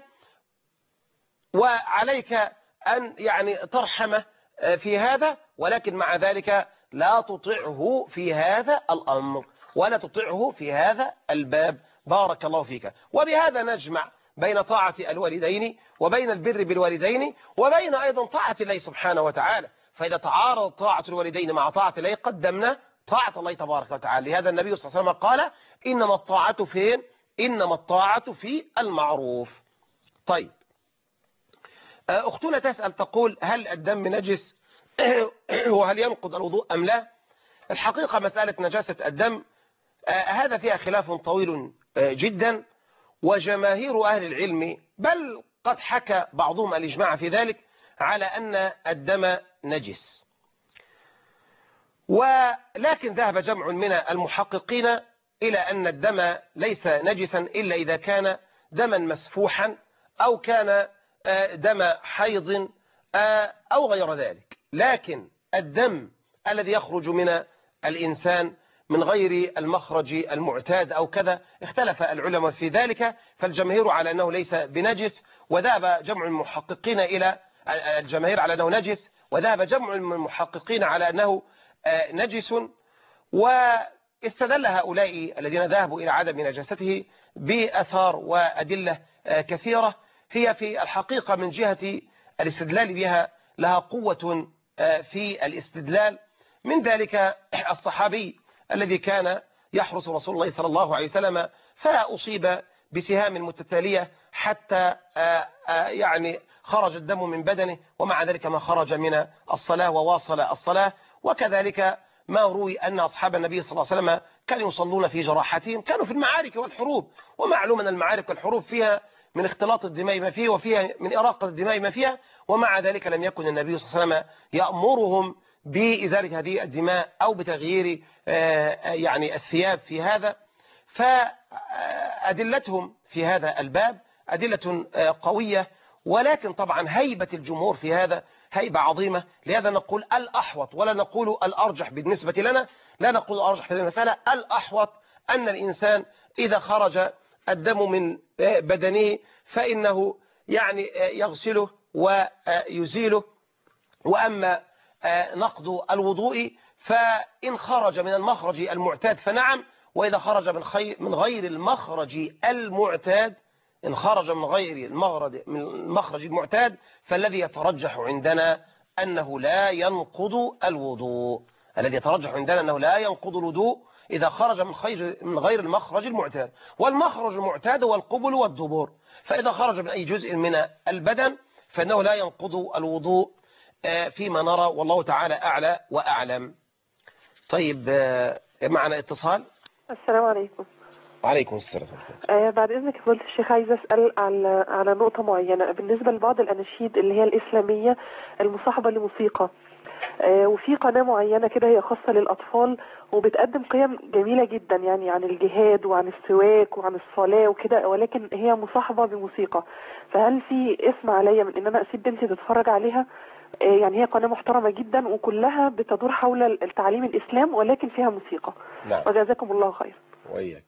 وعليك أن يعني ترحمه في هذا، ولكن مع ذلك لا تطعه في هذا الأمر ولا تطعه في هذا الباب بارك الله فيك. وبهذا نجمع بين طاعة الوالدين وبين البر بالوالدين وبين أيضا طاعة الله سبحانه وتعالى. فإذا تعارض طاعة الوالدين مع طاعة الله قدمنا طاعة الله تبارك وتعالى. لهذا النبي صلى الله عليه وسلم قال: إنما الطاعة فين؟ إنما الطاعة في المعروف. طيب، أختنا تسأل تقول: هل الدم نجس وهل ينقض الوضوء أم لا؟ الحقيقة مسألة نجاسة الدم هذا فيها خلاف طويل جدا، وجماهير أهل العلم بل قد حكى بعضهم الإجماع في ذلك على أن الدم نجس، ولكن ذهب جمع من المحققين إلى أن الدم ليس نجسا إلا إذا كان دما مسفوحا أو كان دم حيض أو غير ذلك. لكن الدم الذي يخرج من الإنسان من غير المخرج المعتاد أو كذا اختلف العلماء في ذلك، فالجماهير على أنه ليس بنجس، وذهب جمع المحققين إلى الجماهير على أنه نجس، وذهب جمع المحققين على أنه نجس. واستدل هؤلاء الذين ذهبوا إلى عدم نجاسته بأثار وأدلة كثيرة هي في الحقيقة من جهة الاستدلال بها لها قوة في الاستدلال. من ذلك الصحابي الذي كان يحرس رسول الله صلى الله عليه وسلم فأصيب بسهام متتالية حتى يعني خرج الدم من بدنه، ومع ذلك ما خرج من الصلاة وواصل الصلاة. وكذلك ما روي أن أصحاب النبي صلى الله عليه وسلم كانوا يصلون في جراحاتهم، كانوا في المعارك والحروب، ومعلوم أن المعارك والحروب فيها من اختلاط الدماء ما فيه وفيها من إراقة الدماء ما فيها، ومع ذلك لم يكن النبي صلى الله عليه وسلم يأمرهم بإزالة هذه الدماء أو بتغيير يعني الثياب في هذا. فأدلتهم في هذا الباب أدلة قوية، ولكن طبعا هيبة الجمهور في هذا هيبة عظيمة. لهذا نقول الأحوط ولا نقول الأرجح بالنسبة لنا، لا نقول الأرجح في المسألة، الأحوط أن الإنسان إذا خرج الدم من بدنه فإنه يعني يغسله ويزيله. وأما نقض الوضوء فإن خرج من المخرج المعتاد فنعم، وإذا خرج من, من غير المخرج المعتاد إن خرج من غير المخرج, من المخرج المعتاد فالذي يترجح عندنا أنه لا ينقض الوضوء. الذي يترجح عندنا أنه لا ينقض الوضوء إذا خرج من, من غير المخرج المعتاد، والمخرج المعتاد هو القبل والدبر، فإذا خرج من أي جزء من البدن فإنه لا ينقض الوضوء فيما نرى، والله تعالى أعلى وأعلم. طيب، معنا اتصال. السلام عليكم. وعليكم السلام. آه بعد إذنك فضيلة الشيخ، عايزة أسأل على على نقطة معينة بالنسبة لبعض الأناشيد اللي هي الإسلامية المصاحبة لموسيقى. آه وفي قناة معينة كده هي خاصة للأطفال وبتقدم قيم جميلة جدا، يعني عن الجهاد وعن السواك وعن الصلاة وكده، ولكن هي مصاحبة بموسيقى. فهل في اسم عليا من إن أنا أسيب بنتي تتفرج عليها؟ يعني هي قناة محترمة جدا وكلها بتدور حول التعليم الإسلام ولكن فيها موسيقى. نعم. وجزاكم الله خير. وإياك.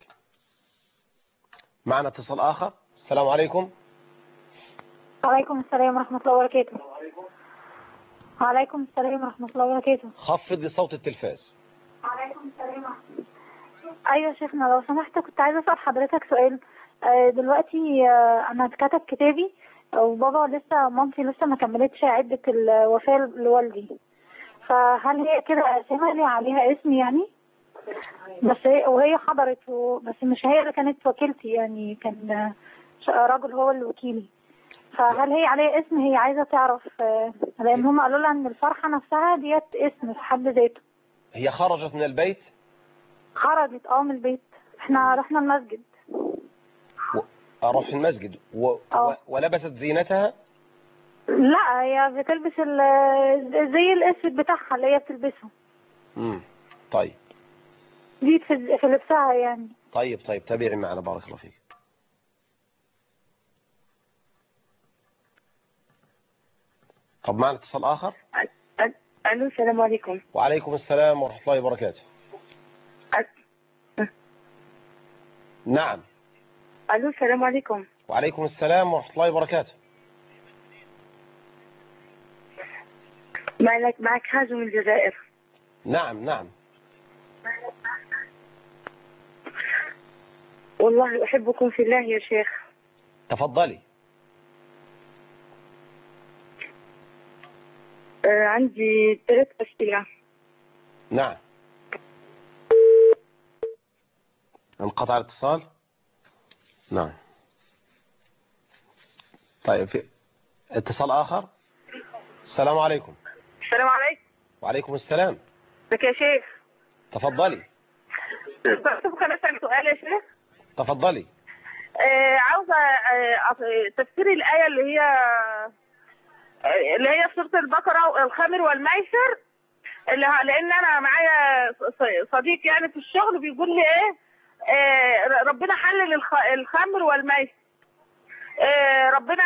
معنا اتصال آخر. السلام عليكم. وعليكم السلام ورحمة الله وبركاته. وعليكم السلام ورحمة الله وبركاته. خفض صوت التلفاز. وعليكم السلام ورحمة الله. أيوة يا شيخنا، لو سمحت كنت عايزة أسأل حضرتك سؤال. دلوقتي أنا اتكتب كتابي وبابا لسه مامتي لسه ما كملتش عدة الوفاة لوالدي، فهل هي كده اسامي عليها اسم يعني؟ بس هي وهي حضرت و... بس مش هي اللي كانت وكيلتي، يعني كان راجل هو اللي وكيلي. فهل هي عليها اسم؟ هي عايزة تعرف، لأن هم قالوا لها إن الفرحة نفسها ديت اسم في حد ذاته. هي خرجت من البيت؟ خرجت اه من البيت. احنا رحنا المسجد. و... أروح المسجد و... و... ولبست زينتها؟ لا، هي بتلبس ال... زي الاسود بتاعها اللي هي بتلبسه. امم طيب. دي في في لبسها يعني. طيب طيب تابعي معنا بارك الله فيك. طب معنا اتصال آخر. الو السلام عليكم. وعليكم السلام ورحمة الله وبركاته. أ... نعم. الو السلام عليكم. وعليكم السلام ورحمة الله وبركاته. معك معك هاجم من الجزائر. نعم نعم. والله أحبكم في الله يا شيخ. تفضلي. آه عندي ثلاث أسئلة. نعم. انقطع الاتصال. نعم. طيب في اتصال آخر. السلام عليكم. السلام عليكم. وعليكم السلام. ازيك يا شيخ؟ تفضلي. ممكن أسأل سؤال يا شيخ؟ تفضلي. آه عاوزة آه تفسير الآية اللي هي آه اللي هي في سورة البقرة، الخمر والميسر، اللي لأن أنا معايا صديق يعني في الشغل بيقول لي إيه آه ربنا حلل الخمر والميسر. آه ربنا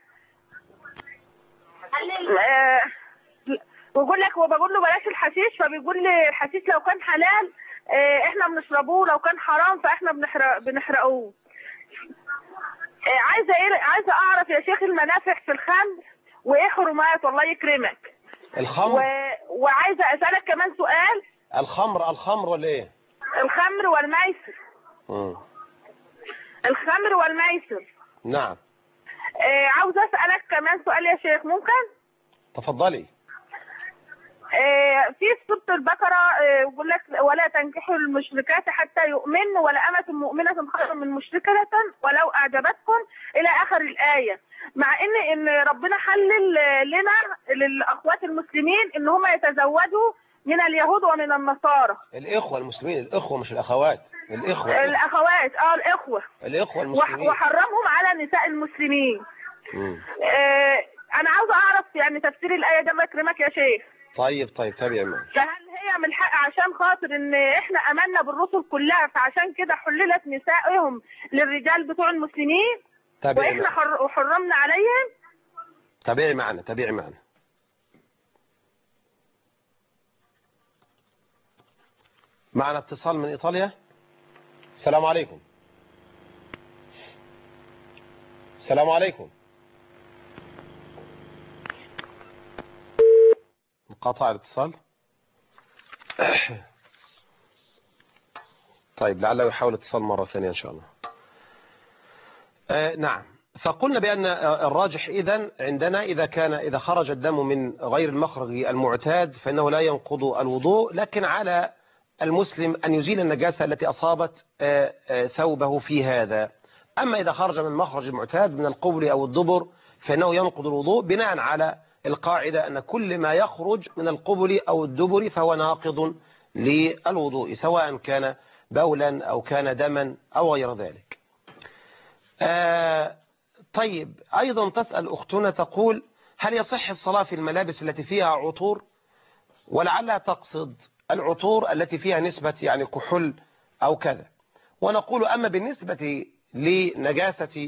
آه ويقول لك، وبقول له بلاش الحشيش، فبيقول لي الحشيش لو كان حلال اه احنا بنشربوه، لو كان حرام فاحنا بنحرق بنحرقوه. اه عايزه ايه؟ عايزه اعرف يا شيخ المنافع في الخمر وايه حرمات، الله يكرمك. الخمر. و... وعايزه اسالك كمان سؤال. الخمر الخمر ولا ايه؟ الخمر والميسر. امم الخمر والميسر. نعم. اه عاوزه اسالك كمان سؤال يا شيخ، ممكن؟ تفضلي. في سورة البقرة يقول لك ولا تنكحوا المشركات حتى يؤمنوا، ولا أمة مؤمنة خير من مشركة ولو أعجبتكم إلى آخر الآية. مع إن إن ربنا حلل لنا للأخوات المسلمين إن هم يتزوجوا من اليهود ومن النصارى. الإخوة المسلمين، الإخوة مش الأخوات، الإخوة. الأخوات اه الإخوة. الإخوة المسلمين. وحرمهم على نساء المسلمين. مم. آه أنا عاوزة أعرف يعني تفسير الآية ده، الله يكرمك يا شيخ. طيب طيب تابعي معي. فهل هي من الحق عشان خاطر ان احنا امنا بالرسل كلها فعشان كده حللت نسائهم للرجال بتوع المسلمين واحنا حر... حرمنا عليهم؟ تابعي معنا تابعي معنا. معنا اتصال من ايطاليا. السلام عليكم. السلام عليكم. انقطع الاتصال. طيب لعله يحاول اتصال مرة ثانية إن شاء الله. آه نعم. فقلنا بأن الراجح إذن عندنا إذا كان إذا خرج الدم من غير المخرج المعتاد فإنه لا ينقض الوضوء، لكن على المسلم أن يزيل النجاسة التي أصابت آه آه ثوبه في هذا. أما إذا خرج من مخرج المعتاد من القبل أو الدبر فإنه ينقض الوضوء بناء على القاعدة أن كل ما يخرج من القبل أو الدبر فهو ناقض للوضوء سواء كان بولا أو كان دما أو غير ذلك. آه طيب أيضا تسأل أختنا تقول هل يصح الصلاة في الملابس التي فيها عطور؟ ولعلها تقصد العطور التي فيها نسبة يعني كحول أو كذا. ونقول أما بالنسبة لنجاسة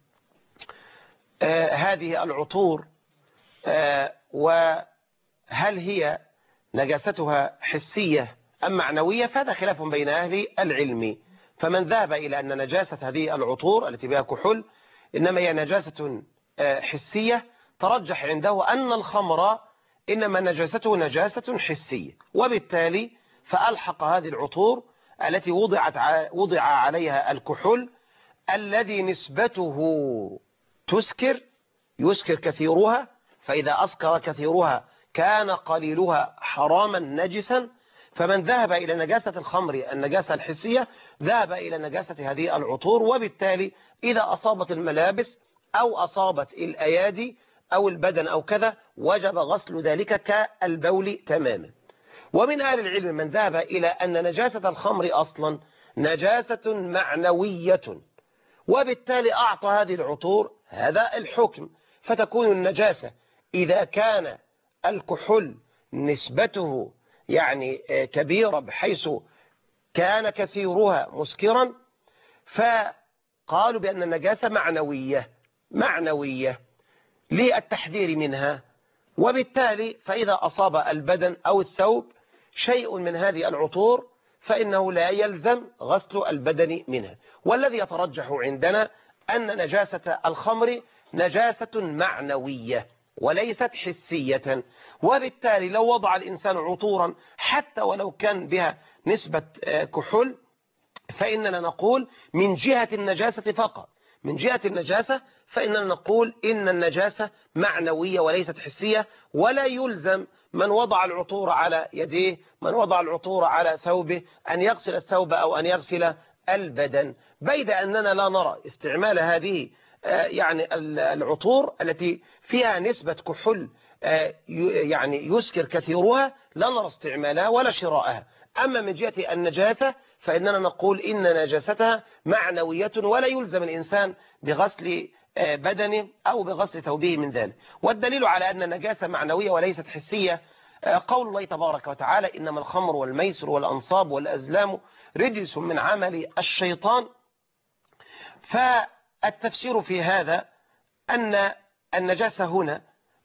آه هذه العطور آه وهل هي نجاستها حسية أم معنوية فهذا خلاف بين أهل العلم. فمن ذهب إلى أن نجاسة هذه العطور التي بها كحول إنما هي نجاسة آه حسية ترجح عنده أن الخمر إنما نجاسته نجاسة حسية، وبالتالي فألحق هذه العطور التي وضعت وضع عليها الكحول الذي نسبته تسكر يسكر كثيرها، فإذا أسكر كثيرها كان قليلها حراما نجسا، فمن ذهب إلى نجاسة الخمر النجاسة الحسية ذهب إلى نجاسة هذه العطور، وبالتالي إذا أصابت الملابس أو أصابت الأيادي أو البدن أو كذا وجب غسل ذلك كالبول تماما. ومن أهل العلم من ذهب إلى أن نجاسة الخمر أصلا نجاسة معنوية، وبالتالي أعطى هذه العطور هذا الحكم، فتكون النجاسة إذا كان الكحول نسبته يعني كبيرة بحيث كان كثيرها مسكرا، فقالوا بأن النجاسة معنوية معنوية للتحذير منها. وبالتالي فإذا أصاب البدن أو الثوب شيء من هذه العطور فإنه لا يلزم غسل البدن منها. والذي يترجح عندنا أن نجاسة الخمر نجاسة معنوية وليست حسية، وبالتالي لو وضع الإنسان عطورا حتى ولو كان بها نسبة كحول فإننا نقول من جهة النجاسة فقط، من جهة النجاسة فإننا نقول إن النجاسة معنوية وليست حسية، ولا يلزم من وضع العطور على يديه، من وضع العطور على ثوبه، أن يغسل الثوب أو أن يغسل البدن، بيد أننا لا نرى استعمال هذه يعني العطور التي فيها نسبة كحول يعني يسكر كثيرها، لا نرى استعمالها ولا شراءها. أما من جهة النجاسة فإننا نقول إن نجاستها معنوية ولا يلزم الإنسان بغسل بدنه أو بغسل ثوبه من ذلك. والدليل على أن النجاسة معنوية وليست حسية قول الله تبارك وتعالى إنما الخمر والميسر والأنصاب والأزلام رجس من عمل الشيطان. فالتفسير في هذا أن النجاسة هنا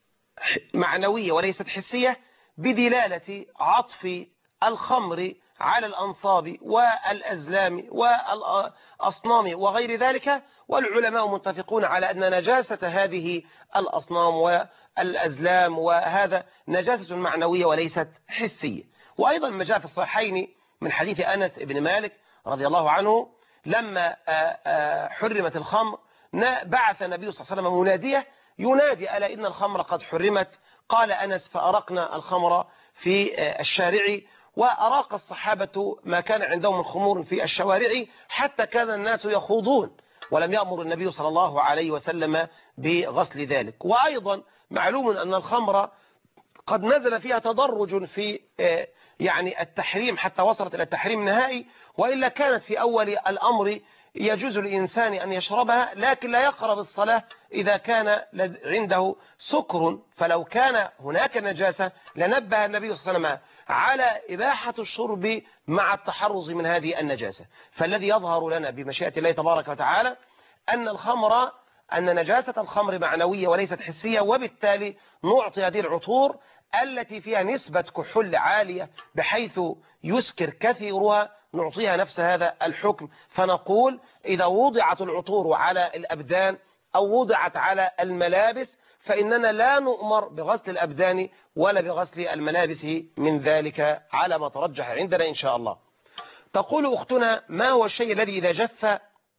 معنوية وليست حسية بدلالة عطف الخمر على الأنصاب والأزلام والأصنام وغير ذلك، والعلماء متفقون على أن نجاسة هذه الأصنام والأزلام وهذا نجاسة معنوية وليست حسية. وأيضا ما جاء في الصحيحين من حديث أنس بن مالك رضي الله عنه لما حرمت الخمر بعث النبي صلى الله عليه وسلم منادية ينادي ألا إن الخمر قد حرمت. قال أنس فأرقنا الخمر في الشارع، وأراق الصحابة ما كان عندهم من خمور في الشوارع حتى كان الناس يخوضون، ولم يأمر النبي صلى الله عليه وسلم بغسل ذلك. وأيضا معلوم أن الخمر قد نزل فيها تدرج في يعني التحريم حتى وصلت إلى التحريم النهائي، وإلا كانت في أول الأمر يجوز للإنسان أن يشربها لكن لا يقرب الصلاة إذا كان عنده سكر. فلو كان هناك نجاسة لنبه النبي صلى الله عليه وسلم على إباحة الشرب مع التحرز من هذه النجاسة. فالذي يظهر لنا بمشيئة الله تبارك وتعالى أن الخمر أن نجاسة الخمر معنوية وليست حسية، وبالتالي نعطي هذه العطور التي فيها نسبة كحول عالية بحيث يسكر كثيرها نعطيها نفس هذا الحكم. فنقول إذا وضعت العطور على الأبدان أو وضعت على الملابس فإننا لا نؤمر بغسل الأبدان ولا بغسل الملابس من ذلك على ما ترجح عندنا إن شاء الله. تقول أختنا ما هو الشيء الذي إذا جف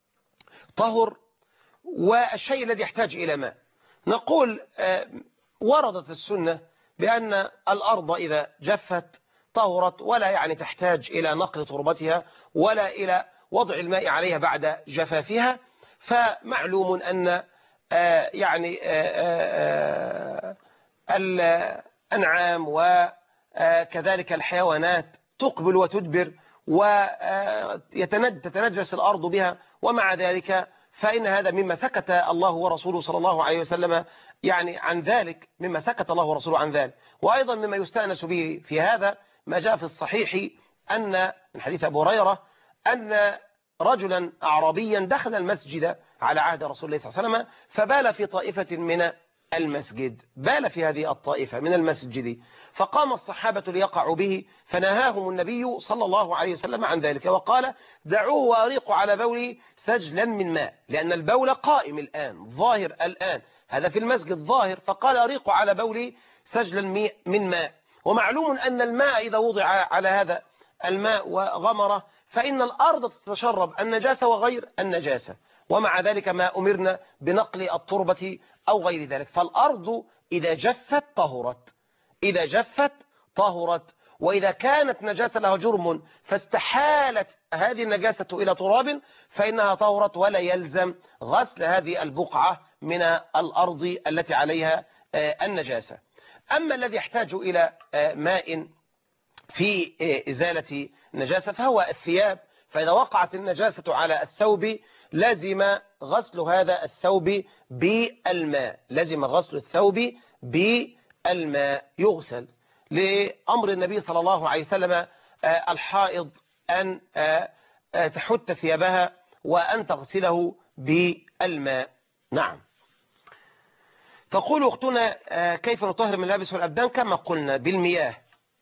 طهر والشيء الذي يحتاج إلى ماء؟ نقول وردت السنة بأن الأرض إذا جفت طهرت ولا يعني تحتاج إلى نقل تربتها ولا إلى وضع الماء عليها بعد جفافها. فمعلوم أن يعني الأنعام وكذلك الحيوانات تقبل وتدبر وتتنجس الأرض بها، ومع ذلك فإن هذا مما سكت الله ورسوله صلى الله عليه وسلم يعني عن ذلك، مما سكت الله ورسوله عن ذلك. وأيضا مما يستأنس به في هذا ما جاء في الصحيح أن من حديث أبو هريرة أن رجلا أعرابيا دخل المسجد على عهد رسول الله صلى الله عليه وسلم فبال في طائفة من المسجد، بال في هذه الطائفة من المسجد، فقام الصحابة ليقعوا به فنهاهم النبي صلى الله عليه وسلم عن ذلك وقال دعوه وأريقوا على بوله سجلا من ماء، لأن البول قائم الآن ظاهر الآن، هذا في المسجد ظاهر، فقال أريقوا على بوله سجلا من ماء. ومعلوم أن الماء إذا وضع على هذا الماء وغمره فإن الأرض تتشرب النجاسة وغير النجاسة، ومع ذلك ما أمرنا بنقل التربة أو غير ذلك. فالأرض إذا جفت طهرت، إذا جفت طهرت. وإذا كانت نجاسة لها جرم فاستحالت هذه النجاسة إلى تراب فإنها طهرت ولا يلزم غسل هذه البقعة من الأرض التي عليها النجاسة. أما الذي يحتاج إلى ماء في إزالة النجاسة فهو الثياب، فإذا وقعت النجاسة على الثوب لازم غسل هذا الثوب بالماء، لازم غسل الثوب بالماء، يغسل لأمر النبي صلى الله عليه وسلم الحائض أن تحت ثيابها وأن تغسله بالماء. نعم. تقول أختنا كيف نطهر من الملابس والأبدان؟ كما قلنا بالمياه.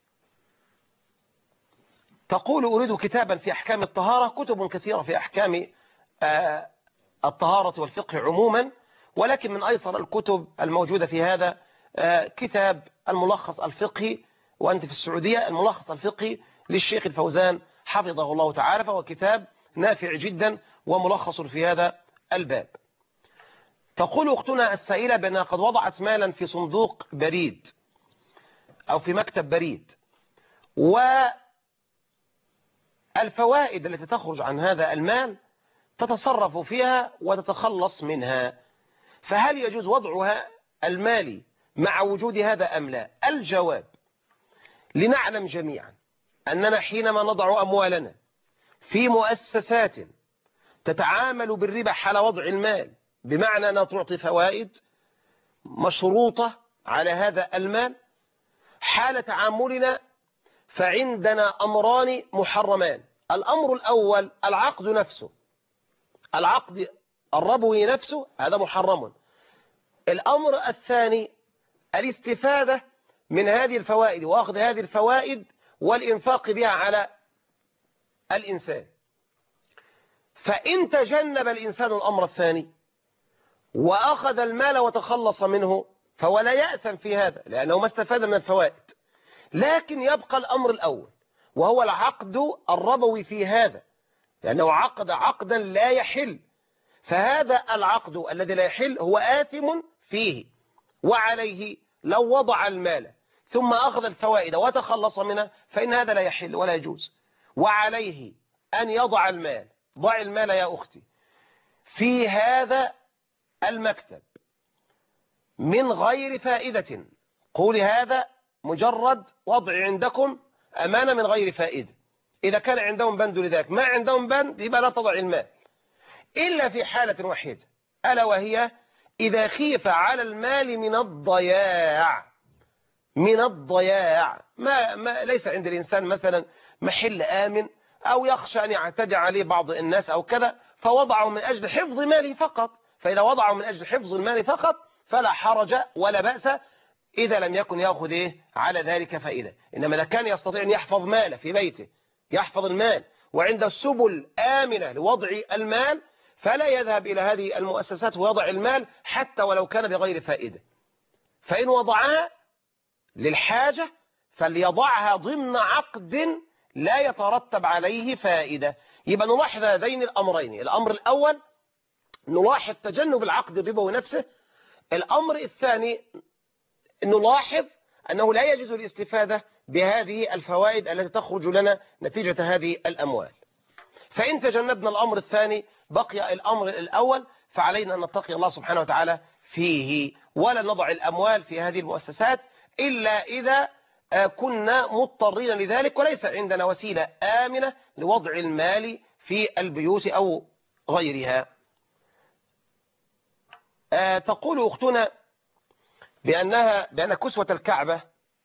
تقول أريد كتابا في أحكام الطهارة. كتب كثيرة في أحكام الطهارة والفقه عموما، ولكن من أيسر الكتب الموجودة في هذا كتاب الملخص الفقهي، وأنت في السعودية، الملخص الفقهي للشيخ الفوزان حفظه الله تعالى، فهو كتاب نافع جدا وملخص في هذا الباب. تقول أختنا السائلة بأنها قد وضعت مالا في صندوق بريد أو في مكتب بريد، والفوائد التي تخرج عن هذا المال تتصرف فيها وتتخلص منها، فهل يجوز وضعها المالي مع وجود هذا أم لا؟ الجواب: لنعلم جميعا أننا حينما نضع أموالنا في مؤسسات تتعامل بالربا حال وضع المال، بمعنى أنها تعطي فوائد مشروطة على هذا المال، حال تعاملنا فعندنا أمران محرمان. الأمر الأول العقد نفسه، العقد الربوي نفسه هذا محرم. الأمر الثاني الاستفادة من هذه الفوائد وأخذ هذه الفوائد والإنفاق بها على الإنسان. فإن تجنب الإنسان الأمر الثاني وأخذ المال وتخلص منه فهو لا يأثم في هذا لأنه ما استفاد من الفوائد، لكن يبقى الأمر الأول وهو العقد الربوي في هذا، لأنه عقد عقدا لا يحل، فهذا العقد الذي لا يحل هو آثم فيه، وعليه لو وضع المال ثم أخذ الفوائد وتخلص منها فإن هذا لا يحل ولا يجوز، وعليه أن يضع المال. ضع المال يا أختي في هذا المكتب من غير فائدة، قولي هذا مجرد وضع عندكم أمانة من غير فائدة. إذا كان عندهم بند لذلك، ما عندهم بند يبقى لا تضع المال إلا في حالة وحيدة، ألا وهي إذا خيف على المال من الضياع. من الضياع ما, ما ليس عند الإنسان مثلا محل آمن أو يخشى أن يعتدي عليه بعض الناس أو كذا، فوضعه من أجل حفظ ماله فقط. فإذا وضعه من أجل حفظ المال فقط فلا حرج ولا بأس إذا لم يكن يأخذ إيه على ذلك فائدة. إنما إذا كان يستطيع أن يحفظ ماله في بيته، يحفظ المال وعنده سبل آمنة لوضع المال، فلا يذهب إلى هذه المؤسسات ويضع المال حتى ولو كان بغير فائدة. فإن وضعها للحاجة فليضعها ضمن عقد لا يترتب عليه فائدة. يبقى نلاحظ هذين الأمرين: الأمر الأول نلاحظ تجنب العقد الربوي نفسه، الأمر الثاني نلاحظ أنه لا يجوز الاستفادة بهذه الفوائد التي تخرج لنا نتيجة هذه الأموال. فإن تجنبنا الأمر الثاني بقي الأمر الأول، فعلينا أن نتقي الله سبحانه وتعالى فيه، ولا نضع الأموال في هذه المؤسسات إلا إذا كنا مضطرين لذلك وليس عندنا وسيلة آمنة لوضع المال في البيوت أو غيرها. تقول أختنا بأنها بأن كسوة الكعبة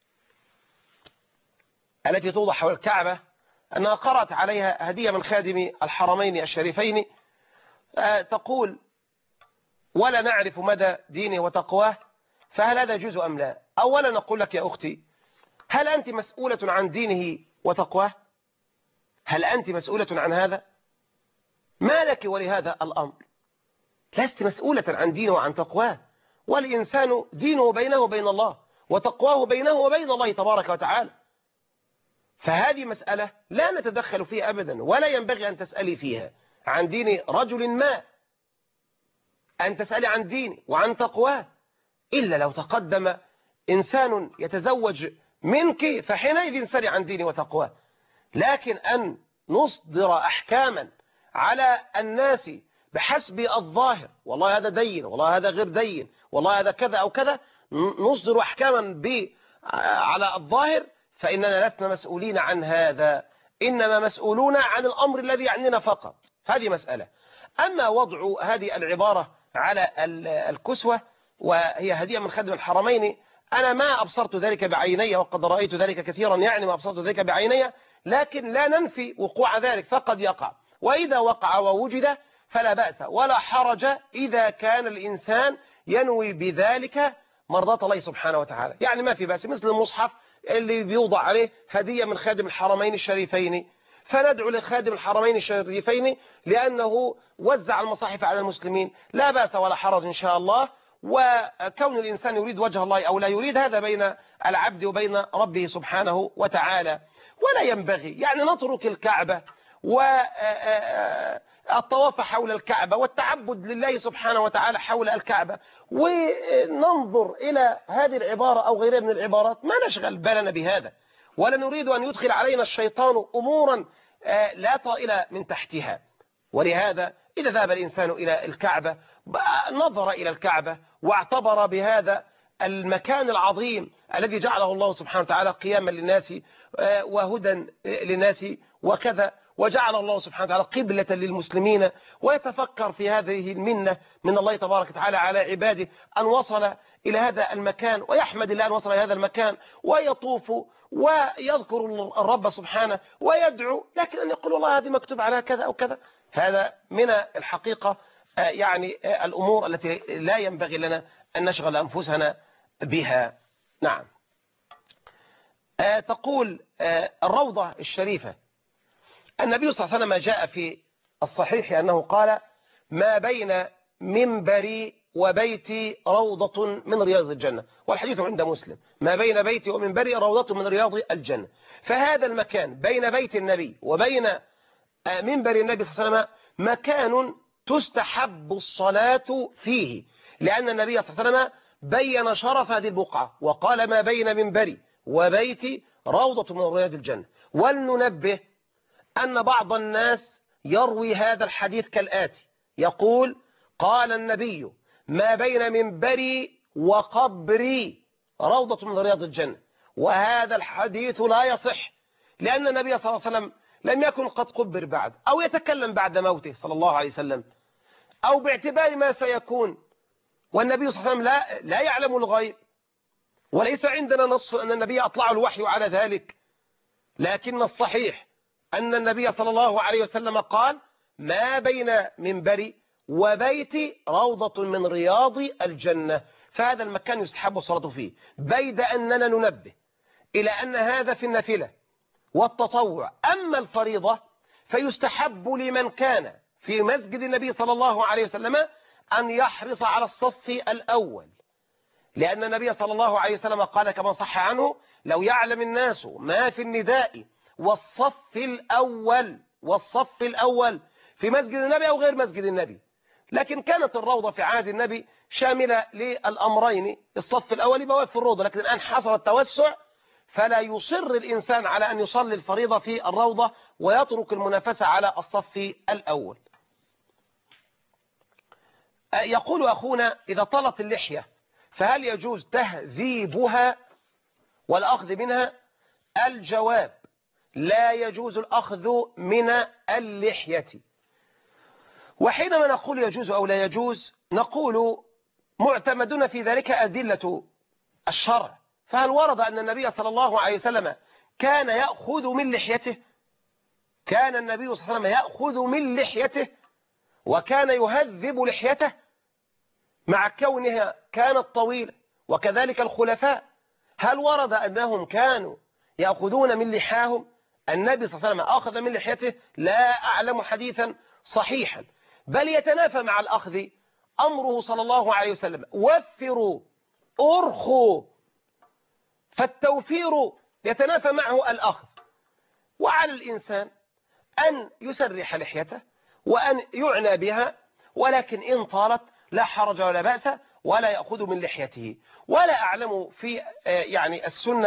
التي توضع حول الكعبة أنها قرأت عليها هدية من خادم الحرمين الشريفين، تقول ولا نعرف مدى دينه وتقواه، فهل هذا يجوز أم لا؟ أولا نقول لك يا أختي، هل أنت مسؤولة عن دينه وتقواه؟ هل أنت مسؤولة عن هذا؟ ما لك ولهذا الأمر؟ لست مسؤولة عن دينه وعن تقواه، والإنسان دينه بينه وبين الله وتقواه بينه وبين الله تبارك وتعالى. فهذه مسألة لا نتدخل فيها أبدا، ولا ينبغي أن تسألي فيها عن دين رجل ما، أن تسألي عن دينه وعن تقواه إلا لو تقدم إنسان يتزوج منك فحينئذ سري عن ديني وتقواه. لكن أن نصدر أحكاما على الناس بحسب الظاهر، والله هذا دين والله هذا غير دين والله هذا كذا أو كذا، نصدر أحكاما ب على الظاهر، فإننا لسنا مسؤولين عن هذا، إنما مسؤولون عن الأمر الذي يعنينا فقط. هذه مسألة. أما وضع هذه العبارة على الكسوة وهي هدية من خادم الحرمين، أنا ما أبصرت ذلك بعيني، وقد رأيت ذلك كثيرا، يعني ما أبصرت ذلك بعيني، لكن لا ننفي وقوع ذلك، فقد يقع، وإذا وقع ووجد فلا بأس ولا حرج إذا كان الإنسان ينوي بذلك مرضاة الله سبحانه وتعالى، يعني ما في بأس. مثل المصحف اللي بيوضع عليه هدية من خادم الحرمين الشريفين، فندعو لخادم الحرمين الشريفين لأنه وزع المصاحف على المسلمين، لا بأس ولا حرج إن شاء الله. وكون الإنسان يريد وجه الله أو لا يريد هذا بين العبد وبين ربه سبحانه وتعالى. ولا ينبغي يعني نترك الكعبة والطواف حول الكعبة والتعبد لله سبحانه وتعالى حول الكعبة وننظر إلى هذه العبارة أو غيرها من العبارات، ما نشغل بالنا بهذا، ولا نريد أن يدخل علينا الشيطان أمورا لا طائل من تحتها. ولهذا إذا ذهب الإنسان إلى الكعبة نظر إلى الكعبة واعتبر بهذا المكان العظيم الذي جعله الله سبحانه وتعالى قياما للناس وهدى للناس وكذا، وجعل الله سبحانه وتعالى قبلة للمسلمين، ويتفكر في هذه المنة من الله تبارك وتعالى على عباده أن وصل إلى هذا المكان، ويحمد الله أن وصل إلى هذا المكان، ويطوف ويذكر الرب سبحانه ويدعو، لكن أن يقول والله هذه مكتوب على كذا أو كذا، هذا من الحقيقة يعني الأمور التي لا ينبغي لنا أن نشغل أنفسنا بها. نعم. تقول الروضة الشريفة، النبي صلى الله عليه وسلم جاء في الصحيح أنه قال: ما بين منبري وبيتي روضة من رياض الجنة، والحديث عند مسلم، ما بين بيتي ومنبري روضة من رياض الجنة. فهذا المكان بين بيت النبي وبين منبر النبي صلى الله عليه وسلم مكان تستحب الصلاة فيه، لأن النبي صلى الله عليه وسلم بين شرف هذه البقعة وقال: ما بين منبري وبيتي روضة من رياض الجنة. ولننبه أن بعض الناس يروي هذا الحديث كالآتي، يقول: قال النبي: ما بين منبري وقبري روضة من رياض الجنة. وهذا الحديث لا يصح، لأن النبي صلى الله عليه وسلم لم يكن قد قبر بعد أو يتكلم بعد موته صلى الله عليه وسلم، أو باعتبار ما سيكون، والنبي صلى الله عليه وسلم لا, لا يعلم الغيب، وليس عندنا نص أن النبي أطلع الوحي على ذلك. لكن الصحيح أن النبي صلى الله عليه وسلم قال: ما بين منبري وبيتي روضة من رياض الجنة. فهذا المكان يستحب الصلاة فيه، بيد أننا ننبه إلى أن هذا في النافلة والتطوع. أما الفريضة فيستحب لمن كان في مسجد النبي صلى الله عليه وسلم أن يحرص على الصف الأول، لأن النبي صلى الله عليه وسلم قال كما صح عنه: لو يعلم الناس ما في النداء والصف الأول والصف الأول في مسجد النبي أو غير مسجد النبي. لكن كانت الروضة في عهد النبي شاملة للأمرين، الصف الأول يبقى في الروضة، لكن الآن حصل التوسع، فلا يصر الإنسان على أن يصلي الفريضة في الروضة ويترك المنافسة على الصف الأول. يقول أخونا: إذا طلت اللحية فهل يجوز تهذيبها والأخذ منها؟ الجواب: لا يجوز الأخذ من اللحية. وحينما نقول يجوز أو لا يجوز نقول معتمدون في ذلك أدلة الشرع. فهل ورد أن النبي صلى الله عليه وسلم كان يأخذ من لحيته؟ كان النبي صلى الله عليه وسلم يأخذ من لحيته وكان يهذب لحيته مع كونها كانت طويلة، وكذلك الخلفاء. هل ورد أنهم كانوا يأخذون من لحاهم؟ النبي صلى الله عليه وسلم أخذ من لحيته؟ لا أعلم حديثا صحيحا، بل يتنافى مع الأخذ أمره صلى الله عليه وسلم: وفروا أرخوا، فالتوفير يتنافى معه الأخذ. وعلى الإنسان أن يسرح لحيته وأن يعنى بها، ولكن إن طالت لا حرج ولا بأس، ولا يأخذ من لحيته. ولا أعلم في يعني السنة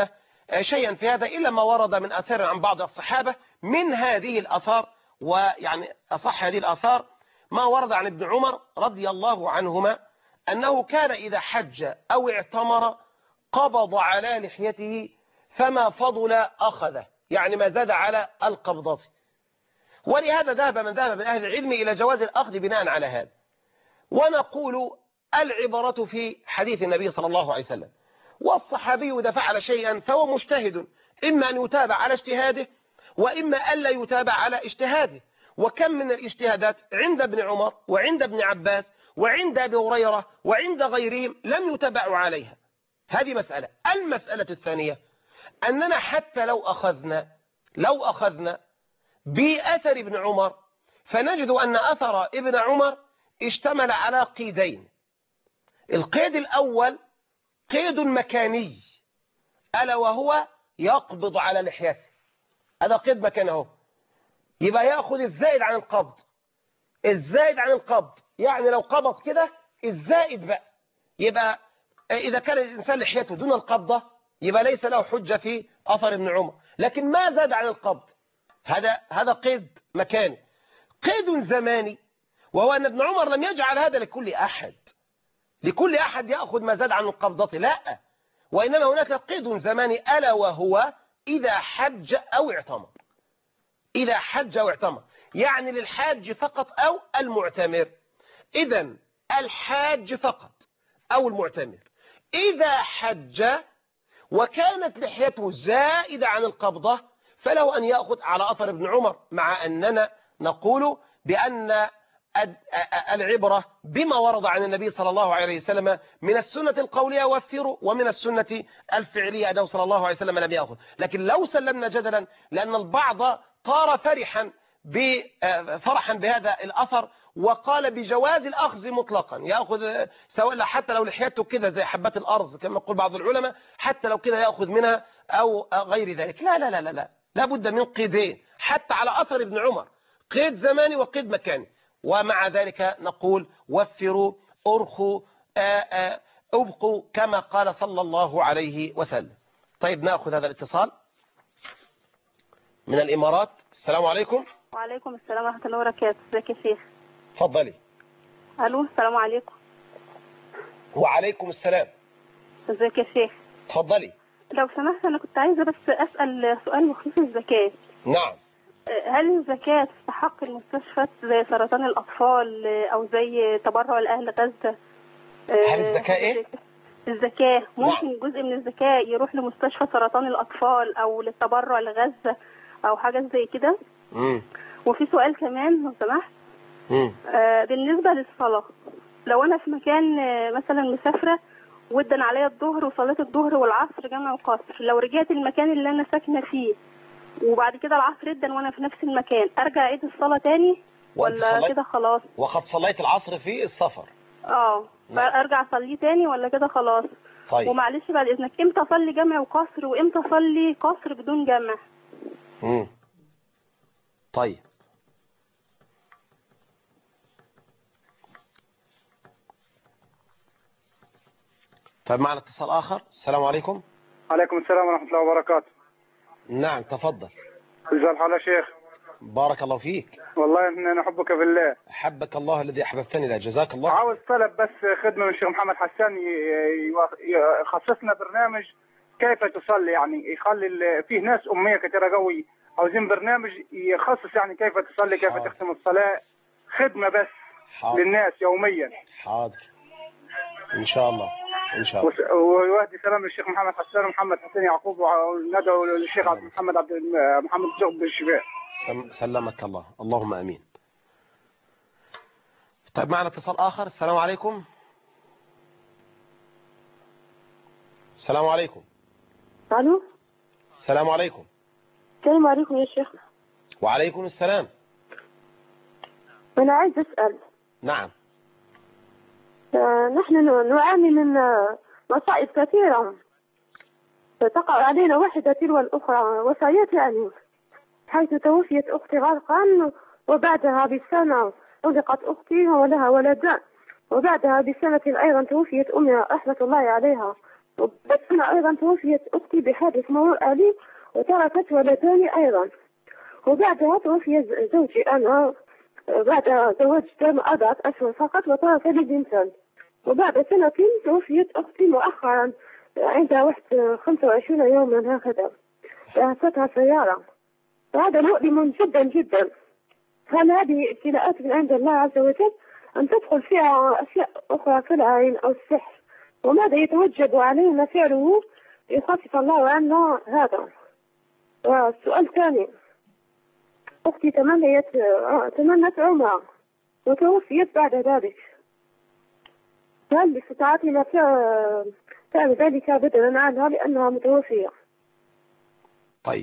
شيئا في هذا إلا ما ورد من أثار عن بعض الصحابة. من هذه الأثار، ويعني أصح هذه الأثار ما ورد عن ابن عمر رضي الله عنهما أنه كان إذا حج أو اعتمر قبض على لحيته فما فضل أخذه، يعني ما زاد على القبضة. ولهذا ذهب من ذهب من أهل العلم إلى جواز الأخذ بناء على هذا. ونقول العبرة في حديث النبي صلى الله عليه وسلم، والصحابي إذا فعل شيئا فهو مجتهد، إما أن يتابع على اجتهاده وإما ألا يتابع على اجتهاده. وكم من الاجتهادات عند ابن عمر وعند ابن عباس وعند أبي هريرة وعند غيرهم لم يتبعوا عليها. هذه مسألة. المسألة الثانية أننا حتى لو أخذنا لو أخذنا بأثر ابن عمر فنجد أن أثر ابن عمر اشتمل على قيدين. القيد الأول قيد مكاني، ألا وهو يقبض على لحيته. هذا قيد مكانه، يبقى يأخذ الزائد عن القبض. الزائد عن القبض يعني لو قبض كده الزائد بقى، يبقى إذا كان الإنسان لحيته دون القبضة يبقى ليس له حجة في أثر ابن عمر. لكن ما زاد عن القبض هذا هذا قيد مكاني. قيد زماني، وهو أن ابن عمر لم يجعل هذا لكل أحد لكل أحد يأخذ ما زاد عن القبضة، لا، وإنما هناك قيد زماني، ألا وهو إذا حج أو اعتمر. إذا حج أو اعتمر يعني للحاج فقط أو المعتمر. إذن الحاج فقط أو المعتمر إذا حج وكانت لحيته زائدة عن القبضة فله أن يأخذ على أثر ابن عمر، مع أننا نقول بأن العبرة بما ورد عن النبي صلى الله عليه وسلم من السنة القولية وفروا، ومن السنة الفعلية أنه صلى الله عليه وسلم لم يأخذ. لكن لو سلمنا جدلا، لأن البعض طار فرحا فرحا بهذا الأثر وقال بجواز الأخذ مطلقا، يأخذ سواء حتى لو لحيته كده زي حبات الأرز كما يقول بعض العلماء، حتى لو كده يأخذ منها أو غير ذلك. لا لا لا لا لا لابد من قيدين حتى على أثر ابن عمر، قيد زماني وقيد مكاني. ومع ذلك نقول وفروا أرخوا أبقوا كما قال صلى الله عليه وسلم. طيب نأخذ هذا الاتصال من الإمارات. السلام عليكم. وعليكم السلام ورحمة الله وبركاته. ازيك يا شيخ؟ اتفضلي. الو السلام عليكم. وعليكم السلام. ازيك يا شيخ؟ اتفضلي. لو سمحت انا كنت عايزة بس اسأل سؤال بخصوص الزكاة. نعم. هل الزكاة في حق المستشفيات زي سرطان الأطفال أو زي تبرع لأهل غزة؟ هل الزكاة إيه؟ الزكاة ممكن نعم. جزء من الزكاة يروح لمستشفى سرطان الأطفال أو للتبرع لغزة أو حاجة زي كده؟ امم وفي سؤال كمان لو سمحت. امم آه بالنسبة للصلاة، لو أنا في مكان آه مثلا مسافرة ودن عليا الظهر وصليت الظهر والعصر جمع وقصر، لو رجعت المكان اللي أنا ساكنة فيه وبعد كده العصر ادن وانا في نفس المكان، ارجع اعيد الصلاه تاني ولا كده خلاص؟ وقد صليت العصر في السفر. اه فارجع اصليه تاني ولا كده خلاص؟ طيب. ومعلش بعد اذنك، امتى اصلي جمع وقصر وامتى اصلي قصر بدون جمع؟ امم طيب. طيب معنا اتصال اخر. السلام عليكم. عليكم السلام ورحمة الله وبركاته. نعم تفضل. ازي الحال يا شيخ؟ بارك الله فيك. والله اني نحبك في الله. احبك الله الذي احببتني له، جزاك الله. عاوز طلب بس خدمة من الشيخ محمد حسان يخصصنا برنامج كيف تصلي، يعني يخلي فيه ناس أمية كثيرة قوي، عاوزين برنامج يخصص يعني كيف تصلي، كيف حاضر. تختم الصلاة، خدمة بس حاضر. للناس يوميا. حاضر ان شاء الله ان شاء الله. ويهدي سلام للشيخ محمد حسان ومحمد حسين يعقوب، وندعو للشيخ عبد محمد عبد محمد الزغب بالشفاء. سلمك الله، اللهم امين. طيب معنا اتصال اخر. السلام عليكم. السلام عليكم. الو. السلام عليكم. السلام عليكم يا شيخ. وعليكم السلام. انا عايز اسال. نعم. نحن نعاني من مصائب كثيرة تقع علينا واحدة تلو الأخرى، وفيات يعني، حيث توفيت أختي غرقا، وبعدها بسنة طلقت أختي ولها ولدان، وبعدها بسنة أيضا توفيت أمي رحمة الله عليها، بس أنا أيضا توفيت أختي بحادث مرور آلي وتركت ولدان أيضا. وبعدها توفي زوجي أنا بعد زواج تم أربعة أشهر فقط وترك لي بنتان. وبعد سنتين توفيت أختي مؤخرا عندها واحد خمسة وعشرين يوما هكذا، دهستها سيارة. وهذا مؤلم جدا جدا. هل هذه ابتلاءات من عند الله عز وجل أن تدخل فيها أشياء أخرى كالعين أو السحر؟ وماذا يتوجب علينا فعله ليخفف الله عنا هذا؟ والسؤال الثاني، أختي تمنيت تمنت عمرة وتوفيت بعد ذلك، هل باستطاعتنا فعل ذلك بدلا عنها لأنها متوفية؟ طيب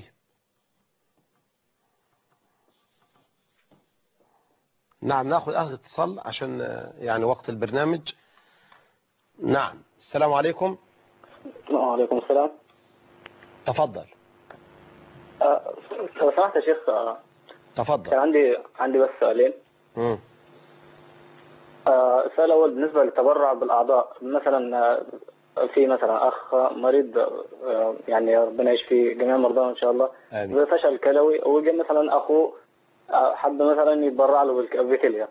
نعم، ناخذ اخر اتصال عشان يعني وقت البرنامج. نعم، السلام عليكم. وعليكم السلام. تفضل. أه لو سمحت يا شيخ. أه تفضل. كان عندي عندي بس سؤالين. امم أه السؤال الاول بالنسبه للتبرع بالاعضاء، مثلا أه في مثلا اخ مريض، أه يعني ربنا يشفي جميع مرضانا ان شاء الله، بفشل كلوي، وجا مثلا اخوه حب مثلا يتبرع له بكليه.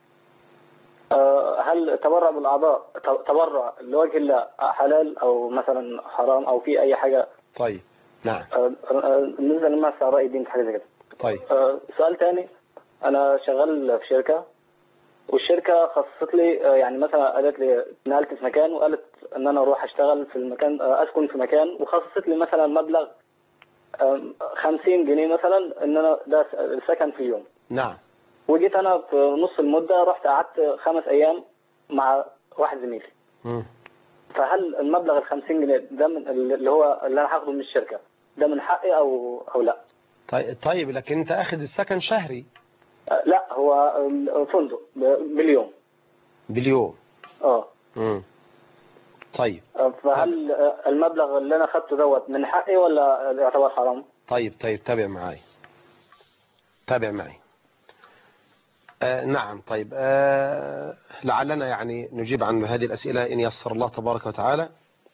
هل التبرع بالاعضاء تبرع لوجه الله حلال او مثلا حرام او في اي حاجه؟ طيب نعم. بالنسبه لما راي الدين في حاجه زي كده. طيب سؤال ثاني، انا شغال في شركه والشركه خصصت لي، يعني مثلا قالت لي نقلت في مكان وقالت ان انا اروح اشتغل في المكان، اسكن في مكان، وخصصت لي مثلا مبلغ خمسين جنيه مثلا ان انا ده السكن في اليوم. نعم. وجيت انا في نص المده رحت قعدت خمس ايام مع واحد زميلي. امم فهل المبلغ ال خمسين جنيه ده من اللي هو اللي انا هاخده من الشركه ده من حقي او او لا؟ طيب طيب لكن انت اخذ السكن شهري. أه لا، هو فندق باليوم. باليوم. اه. امم طيب. فهل المبلغ اللي انا اخذته دوت من حقي ولا يعتبر حرام؟ طيب طيب تابع معي تابع معي. آه نعم. طيب آه لعلنا يعني نجيب عن هذه الأسئلة إن يسر الله تبارك وتعالى.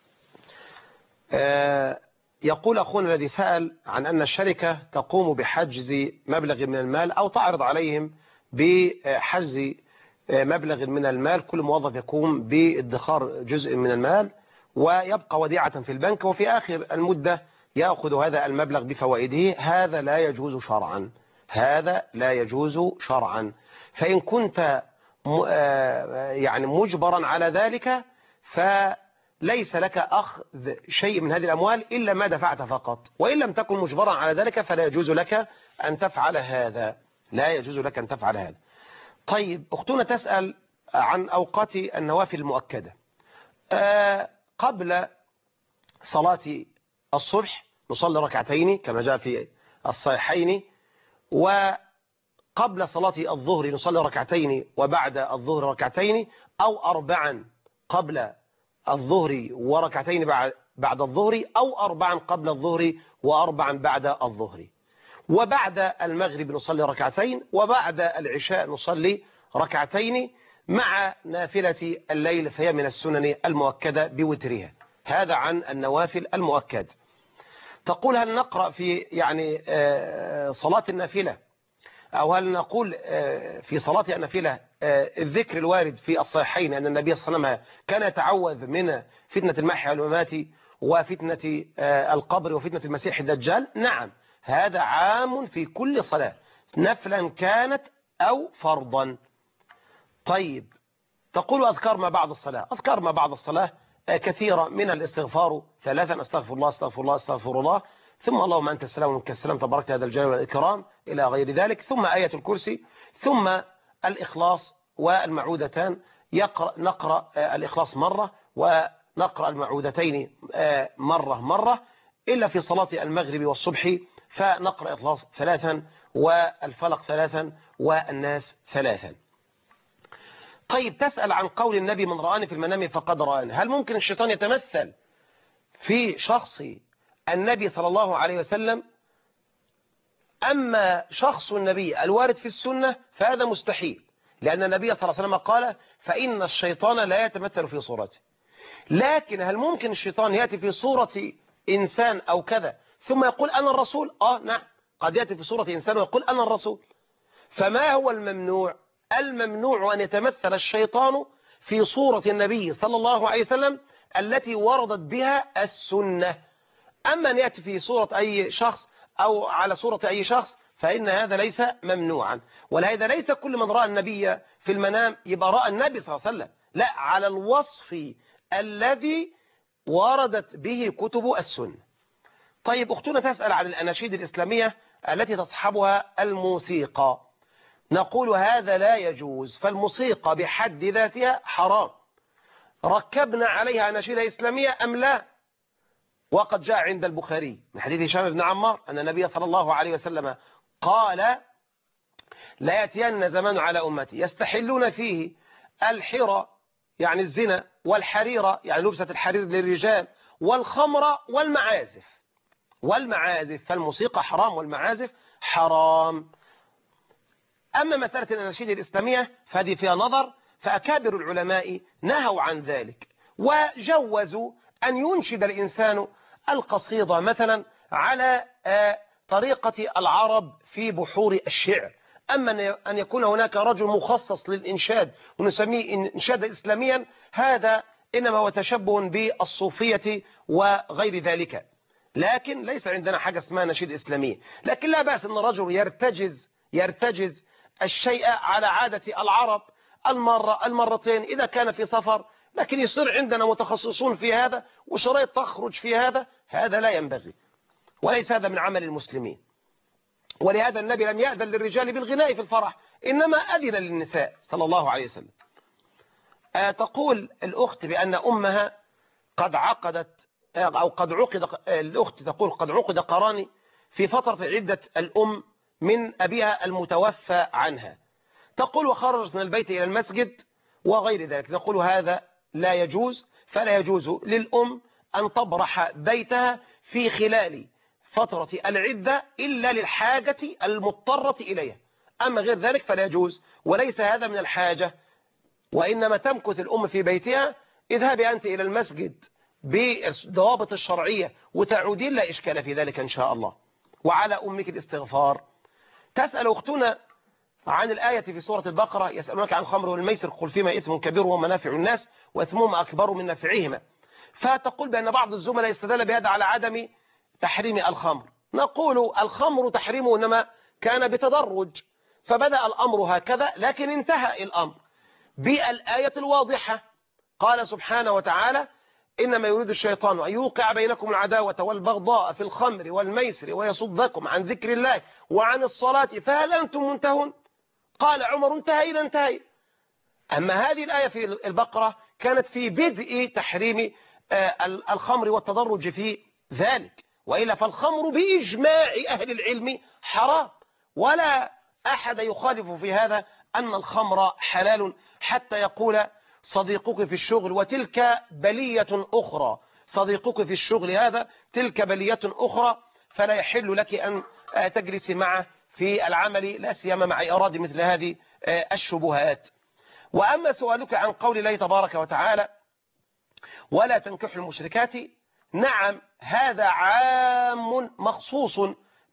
آه يقول أخونا الذي سأل عن أن الشركة تقوم بحجز مبلغ من المال أو تعرض عليهم بحجز مبلغ من المال، كل موظف يقوم بادخار جزء من المال ويبقى وديعة في البنك، وفي آخر المدة يأخذ هذا المبلغ بفوائده. هذا لا يجوز شرعا، هذا لا يجوز شرعا. فإن كنت يعني مجبرا على ذلك فليس لك أخذ شيء من هذه الأموال إلا ما دفعت فقط، وإن لم تكن مجبرا على ذلك فلا يجوز لك أن تفعل هذا، لا يجوز لك أن تفعل هذا. طيب أختنا تسأل عن أوقات النوافل المؤكدة. أه قبل صلاة الصبح نصلي ركعتين كما جاء في الصحيحين، وقبل صلاة الظهر نصلي ركعتين وبعد الظهر ركعتين، أو أربعا قبل الظهر وركعتين بعد الظهر، أو أربعا قبل الظهر وأربعا بعد الظهر. وبعد المغرب نصلي ركعتين، وبعد العشاء نصلي ركعتين مع نافلة الليل، فهي من السنن المؤكدة بوترها. هذا عن النوافل المؤكد. تقول هل نقرأ في يعني صلاة النافلة، أو هل نقول في صلاة النافلة الذكر الوارد في الصحيحين أن النبي صلى الله عليه وسلم كان يتعوذ من فتنة المحيا والممات وفتنة القبر وفتنة المسيح الدجال؟ نعم، هذا عام في كل صلاة، نفلا كانت أو فرضا. طيب تقول أذكار ما بعد الصلاة. أذكار ما بعد الصلاة كثيرة، من الاستغفار ثلاثا، استغفر الله استغفر الله استغفر الله، ثم اللهم أنت السلام ومنك السلام تبارك هذا الجلال والإكرام إلى غير ذلك، ثم آية الكرسي، ثم الإخلاص والمعوذتان. يقرأ نقرأ الإخلاص مرة ونقرأ المعوذتين مرة مرة، إلا في صلاة المغرب والصبح فنقرأ الإخلاص ثلاثا والفلق ثلاثا والناس ثلاثا. طيب تسأل عن قول النبي من رآني في المنام فقد رآني. هل ممكن الشيطان يتمثل في شخص النبي صلى الله عليه وسلم؟ أما شخص النبي الوارد في السنة فهذا مستحيل، لأن النبي صلى الله عليه وسلم قال فإن الشيطان لا يتمثل في صورته. لكن هل ممكن الشيطان يأتي في صورة إنسان أو كذا ثم يقول أنا الرسول؟ آه نعم، قد يأتي في صورة إنسان ويقول أنا الرسول. فما هو الممنوع؟ الممنوع أن يتمثل الشيطان في صورة النبي صلى الله عليه وسلم التي وردت بها السنة. أما أن يأتي في صورة أي شخص أو على صورة أي شخص فإن هذا ليس ممنوعا. ولهذا ليس كل من رأى النبي في المنام يبقى رأى النبي صلى الله عليه وسلم، لا، على الوصف الذي وردت به كتب السنة. طيب أختنا تسأل عن الأناشيد الإسلامية التي تصحبها الموسيقى. نقول هذا لا يجوز، فالموسيقى بحد ذاتها حرام. ركبنا عليها أناشيد إسلامية أم لا؟ وقد جاء عند البخاري من حديث هشام بن عمار أن النبي صلى الله عليه وسلم قال لا يأتين زمان على أمتي يستحلون فيه الحرى يعني الزنا، والحريرة يعني لبسة الحرير للرجال، والخمر والمعازف. والمعازف فالموسيقى حرام والمعازف حرام. أما مسألة الأناشيد الإسلامية فهذه فيها نظر، فأكابر العلماء نهوا عن ذلك وجوزوا أن ينشد الإنسان القصيدة مثلا على طريقة العرب في بحور الشعر. أما أن يكون هناك رجل مخصص للإنشاد ونسميه إنشاد إسلاميا، هذا إنما هو تشبه بالصوفية وغير ذلك. لكن ليس عندنا حاجة اسمها نشيد إسلامي. لكن لا بأس أن الرجل يرتجز يرتجز الشيء على عادة العرب المرة المرتين إذا كان في سفر، لكن يصير عندنا متخصصون في هذا وشرائط تخرج في هذا، هذا لا ينبغي وليس هذا من عمل المسلمين. ولهذا النبي لم يأذن للرجال بالغناء في الفرح، إنما أذن للنساء صلى الله عليه وسلم. آه تقول الأخت بأن أمها قد عقدت أو قد عقد الأخت تقول قد عقد قران في فترة عدة الأم من أبيها المتوفى عنها. تقول وخرجت من البيت إلى المسجد وغير ذلك. نقول هذا لا يجوز، فلا يجوز للأم أن تبرح بيتها في خلال فترة العدة إلا للحاجة المضطرة إليها، أما غير ذلك فلا يجوز، وليس هذا من الحاجة، وإنما تمكث الأم في بيتها. اذهبي أنت إلى المسجد بالضوابط الشرعية وتعودين، لا إشكال في ذلك إن شاء الله، وعلى أمك الاستغفار. تسأل أختنا عن الآية في سورة البقرة يسألونك عن الخمر والميسر قل فيما إثم كبير ومنافع الناس وإثمهما أكبر من نفعهما. فتقول بأن بعض الزملاء يستدل بهذا على عدم تحريم الخمر. نقول الخمر تحريمه إنما كان بتدرج، فبدأ الأمر هكذا لكن انتهى الأمر بالآية الواضحة. قال سبحانه وتعالى إنما يريد الشيطان أن يوقع بينكم العداوة والبغضاء في الخمر والميسر ويصدكم عن ذكر الله وعن الصلاة فهل أنتم منتهون؟ قال عمر انتهينا انتهي. أما هذه الآية في البقرة كانت في بدء تحريم الخمر والتدرج في ذلك، وإلا فالخمر بإجماع أهل العلم حرام، ولا أحد يخالف في هذا أن الخمر حلال، حتى يقول صديقك في الشغل وتلك بلية أخرى، صديقك في الشغل هذا تلك بلية أخرى، فلا يحل لك أن تجلس معه في العمل، لا سيما مع إرادة مثل هذه الشبهات. وأما سؤالك عن قول الله تبارك وتعالى ولا تنكحوا المشركات، نعم هذا عام مخصوص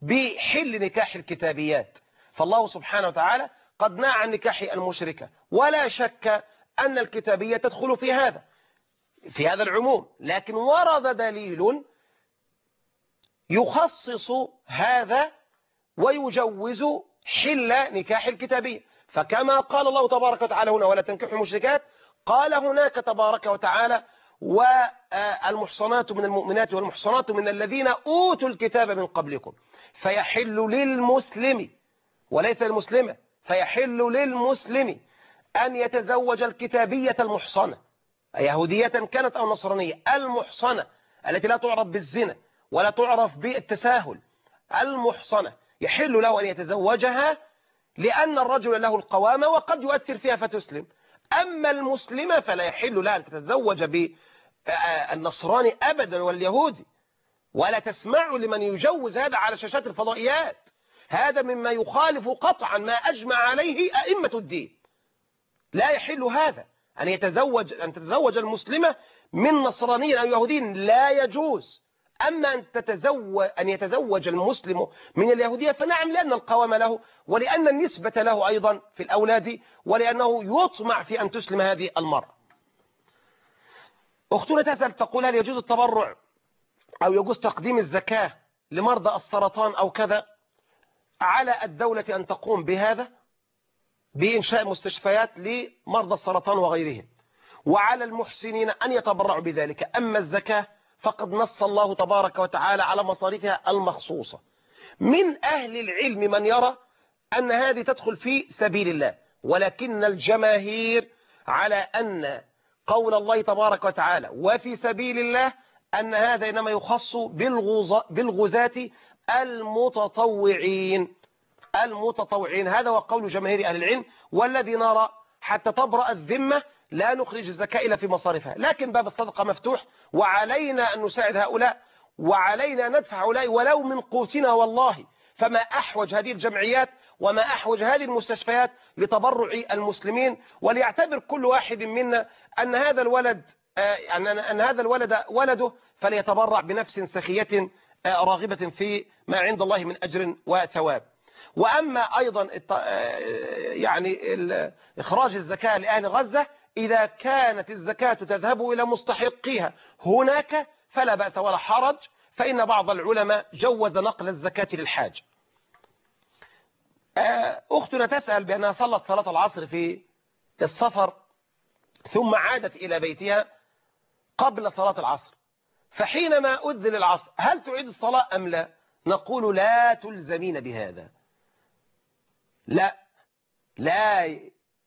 بحل نكاح الكتابيات، فالله سبحانه وتعالى قد نهى عن نكاح المشركة، ولا شك أن الكتابية تدخل في هذا في هذا العموم، لكن ورد دليل يخصص هذا ويجوز حل نكاح الكتابية. فكما قال الله تبارك وتعالى هنا ولا تنكحوا المشركات، قال هناك تبارك وتعالى والمحصنات من المؤمنات والمحصنات من الذين أوتوا الكتاب من قبلكم، فيحل للمسلم وليس المسلمة، فيحل للمسلم أن يتزوج الكتابية المحصنة يهودية كانت أو نصرانية المحصنة التي لا تعرف بالزنا ولا تعرف بالتساهل، المحصنة يحل له أن يتزوجها لأن الرجل له القوامة وقد يؤثر فيها فتسلم. أما المسلمة فلا يحل لها أن تتزوج بالنصراني أبدا واليهودي، ولا تسمع لمن يجوز هذا على شاشات الفضائيات. هذا مما يخالف قطعا ما أجمع عليه أئمة الدين. لا يحل هذا أن يتزوج أن تتزوج المسلمة من نصراني أو يهودي لا يجوز. أما أن, تتزوج أن يتزوج المسلم من اليهودية فنعم، لأن القوام له ولأن النسبة له أيضا في الأولاد ولأنه يطمع في أن تسلم هذه المرأة. أختنا تسأل تقول هل يجوز التبرع أو يجوز تقديم الزكاة لمرضى السرطان أو كذا؟ على الدولة أن تقوم بهذا بإنشاء مستشفيات لمرضى السرطان وغيرهم، وعلى المحسنين أن يتبرعوا بذلك. أما الزكاة فقد نص الله تبارك وتعالى على مصاريفها المخصوصة. من أهل العلم من يرى أن هذه تدخل في سبيل الله، ولكن الجماهير على أن قول الله تبارك وتعالى وفي سبيل الله أن هذا إنما يخص بالغزاة المتطوعين المتطوعين هذا هو قول جماهير أهل العلم، والذي نرى حتى تبرأ الذمة لا نخرج الزكاة إلا في مصارفها. لكن باب الصدقة مفتوح، وعلينا أن نساعد هؤلاء، وعلينا أن ندفع هؤلاء ولو من قوتنا والله. فما أحوج هذه الجمعيات وما أحوج هذه المستشفيات لتبرع المسلمين، وليعتبر كل واحد منا أن هذا الولد أن هذا الولد ولده، فليتبرع بنفس سخية راغبة في ما عند الله من أجر وثواب. وأما أيضا يعني إخراج الزكاة لأهل غزة، إذا كانت الزكاة تذهب إلى مستحقيها هناك فلا بأس ولا حرج، فإن بعض العلماء جوز نقل الزكاة للحاج. أختنا تسأل بأنها صلت صلاة العصر في السفر ثم عادت إلى بيتها قبل صلاة العصر، فحينما أذن العصر هل تعيد الصلاة أم لا؟ نقول لا تلزمين بهذا، لا لا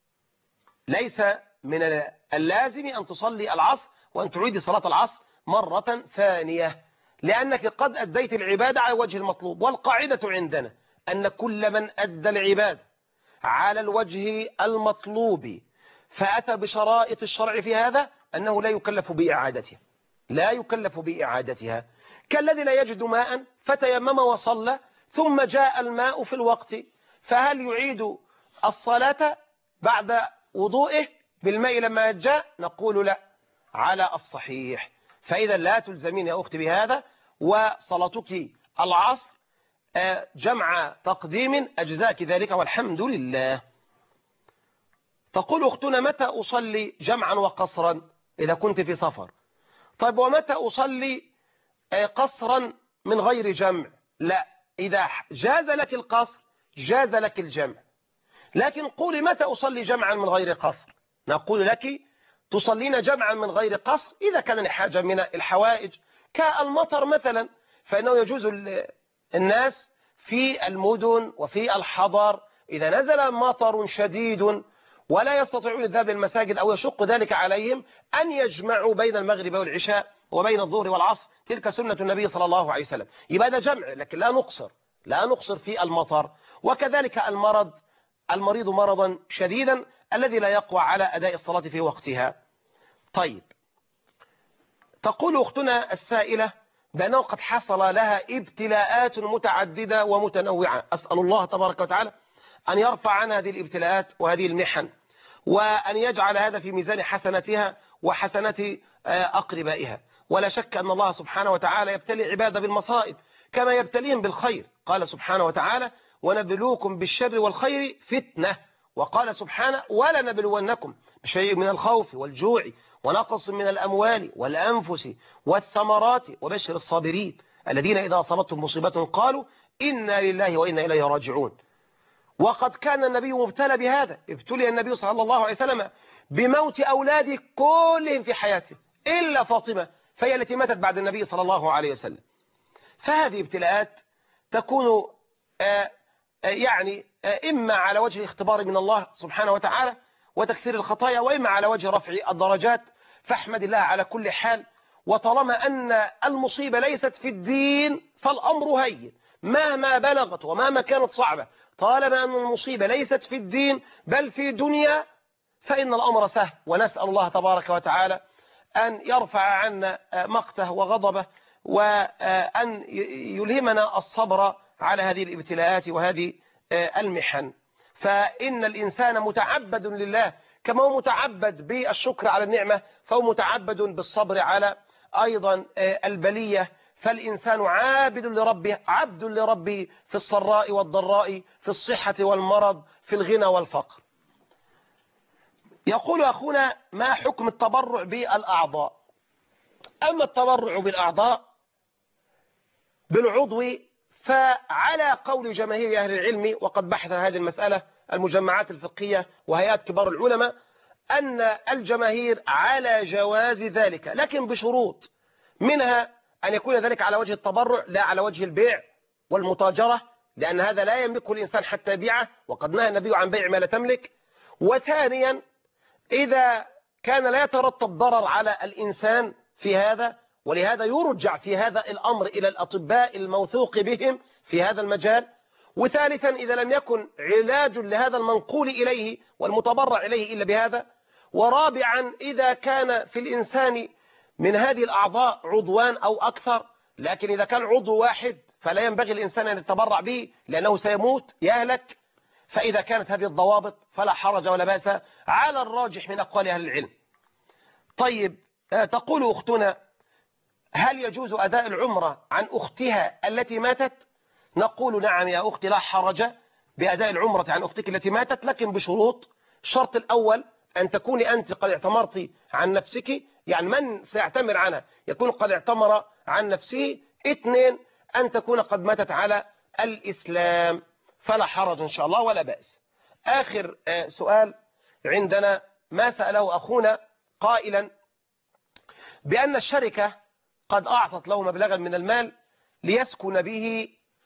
ليس من اللازم أن تصلي العصر وأن تعيدي صلاة العصر مرة ثانية، لأنك قد أديت العبادة على وجه المطلوب. والقاعدة عندنا أن كل من أدى العبادة على الوجه المطلوب فأتى بشرائط الشرع في هذا أنه لا يكلف بإعادتها لا يكلف بإعادتها كالذي لا يجد ماء فتيمم وصلى ثم جاء الماء في الوقت، فهل يعيد الصلاة بعد وضوئه بالماء لما جاء؟ نقول لا، على الصحيح. فإذا لا تلزمين يا أختي بهذا، وصلاتك العصر جمع تقديم أجزاك ذلك والحمد لله. تقول أختنا متى أصلي جمعا وقصرا إذا كنت في سفر؟ طيب ومتى أصلي قصرا من غير جمع؟ لا، إذا جاز لك القصر جاز لك الجمع. لكن قولي متى أصلي جمعا من غير قصر؟ نقول لك تصلين جمعا من غير قصر إذا كان لحاجة من الحوائج كالمطر مثلا، فإنه يجوز الناس في المدن وفي الحضر إذا نزل مطر شديد ولا يستطيعون الذهاب المساجد أو يشق ذلك عليهم أن يجمعوا بين المغرب والعشاء وبين الظهر والعصر، تلك سنة النبي صلى الله عليه وسلم. يبقى هذا جمع، لكن لا نقصر لا نقصر في المطر. وكذلك المرض، المريض مرضا شديدا الذي لا يقوى على أداء الصلاة في وقتها. طيب، تقول أختنا السائلة بأنه قد حصل لها ابتلاءات متعددة ومتنوعة، أسأل الله تبارك وتعالى أن يرفع عنها هذه الابتلاءات وهذه المحن، وأن يجعل هذا في ميزان حسناتها وحسنات أقربائها. ولا شك أن الله سبحانه وتعالى يبتلي عباده بالمصائب كما يبتليهم بالخير. قال سبحانه وتعالى ونبلوكم بالشر والخير فتنة، وقال سبحانه ولنبلونكم بشيء من الخوف والجوع ونقص من الأموال والأنفس والثمرات وبشر الصابرين الذين إذا أصابتهم مصيبة قالوا إنا لله وإنا إليه راجعون. وقد كان النبي مبتلى بهذا، ابتلي النبي صلى الله عليه وسلم بموت أولاده كلهم في حياته إلا فاطمة، فهي التي ماتت بعد النبي صلى الله عليه وسلم. فهذه ابتلاءات تكون آآ آآ يعني إما على وجه اختبار من الله سبحانه وتعالى وتكثير الخطايا، وإما على وجه رفع الدرجات، فاحمد الله على كل حال. وطالما أن المصيبة ليست في الدين فالأمر هين مهما بلغت ومهما كانت صعبة، طالما أن المصيبة ليست في الدين بل في دنيا فإن الأمر سهل. ونسأل الله تبارك وتعالى أن يرفع عنا مقته وغضبه، وأن يلهمنا الصبر على هذه الابتلاءات وهذه المحن. فإن الإنسان متعبد لله كما هو متعبد بالشكر على النعمة فهو متعبد بالصبر على أيضا البلية. فالإنسان عابد لربه، عبد لربه في السراء والضراء، في الصحة والمرض، في الغنى والفقر. يقول أخونا: ما حكم التبرع بالأعضاء؟ أما التبرع بالأعضاء بالعضو فعلى قول جماهير أهل العلم، وقد بحث هذه المسألة المجمعات الفقهية وهيئات كبار العلماء، أن الجماهير على جواز ذلك، لكن بشروط، منها أن يكون ذلك على وجه التبرع لا على وجه البيع والمتاجرة، لأن هذا لا يملكه الإنسان حتى يبيعه، وقد نهى النبي عن بيع ما لا تملك. وثانيا إذا كان لا يترتب ضرر على الإنسان في هذا، ولهذا يرجع في هذا الأمر إلى الأطباء الموثوق بهم في هذا المجال. وثالثا إذا لم يكن علاج لهذا المنقول إليه والمتبرع إليه إلا بهذا. ورابعا إذا كان في الإنسان من هذه الأعضاء عضوان أو أكثر، لكن إذا كان عضو واحد فلا ينبغي الإنسان أن يتبرع به لأنه سيموت يهلك. فإذا كانت هذه الضوابط فلا حرج ولا بأس على الراجح من أقوال أهل العلم. طيب، تقول أختنا: هل يجوز أداء العمرة عن أختها التي ماتت؟ نقول: نعم يا أختي، لا حرج بأداء العمرة عن أختك التي ماتت، لكن بشروط. الشرط الأول أن تكوني أنت قد اعتمرت عن نفسك، يعني من سيعتمر عنها يكون قد اعتمر عن نفسه. اثنين، أن تكون قد ماتت على الإسلام، فلا حرج إن شاء الله ولا بأس. آخر سؤال عندنا ما سأله أخونا قائلا بأن الشركة قد أعطت له مبلغا من المال ليسكن به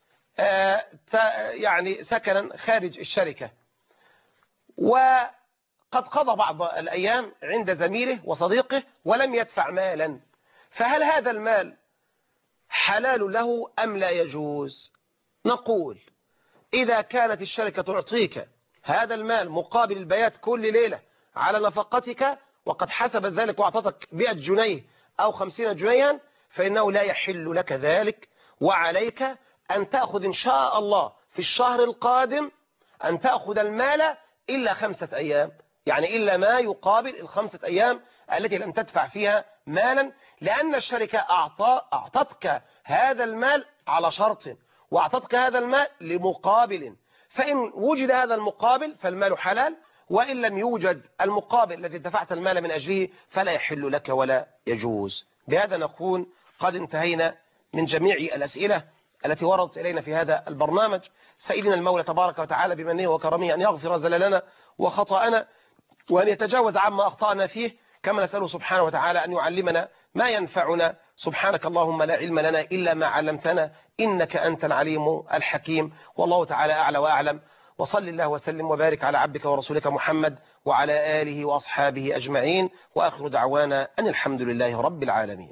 يعني سكنا خارج الشركة، وقد قضى بعض الأيام عند زميله وصديقه ولم يدفع مالا، فهل هذا المال حلال له أم لا يجوز؟ نقول: إذا كانت الشركة تعطيك هذا المال مقابل البيات كل ليلة على نفقتك، وقد حسبت ذلك وأعطتك مئة جنيه أو خمسين جنيها، فإنه لا يحل لك ذلك، وعليك أن تأخذ إن شاء الله في الشهر القادم أن تأخذ المال إلا خمسة أيام، يعني إلا ما يقابل الخمسة أيام التي لم تدفع فيها مالا، لأن الشركة أعطتك هذا المال على شرط، وأعطتك هذا المال لمقابل، فإن وجد هذا المقابل فالمال حلال، وإن لم يوجد المقابل الذي دفعت المال من أجله فلا يحل لك ولا يجوز. بهذا نكون قد انتهينا من جميع الأسئلة التي وردت إلينا في هذا البرنامج. سائلنا المولى تبارك وتعالى بمنه وكرمه أن يغفر زللنا وخطأنا، وأن يتجاوز عما أخطأنا فيه، كما نسأله سبحانه وتعالى أن يعلمنا ما ينفعنا. سبحانك اللهم لا علم لنا إلا ما علمتنا، إنك أنت العليم الحكيم. والله تعالى أعلى وأعلم. وصل الله وسلم وبارك على عبدك ورسولك محمد وعلى آله وأصحابه أجمعين، وآخر دعوانا أن الحمد لله رب العالمين.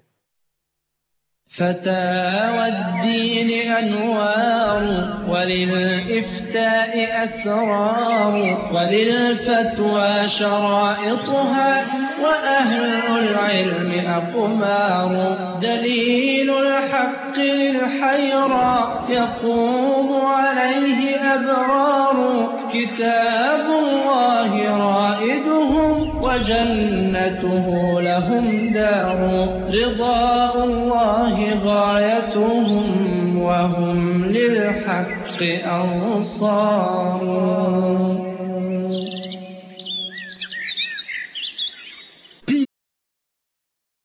فتاوى الدين أنوار، وللإفتاء أسرار، وللفتوى شرائطها، وأهل العلم أقمار. دليل الحق للحيرى يقوم عليه أبرار، كتاب الله رائدهم وجنته لهم دار. رضاء الله غايتهم وهم للحق أنصار.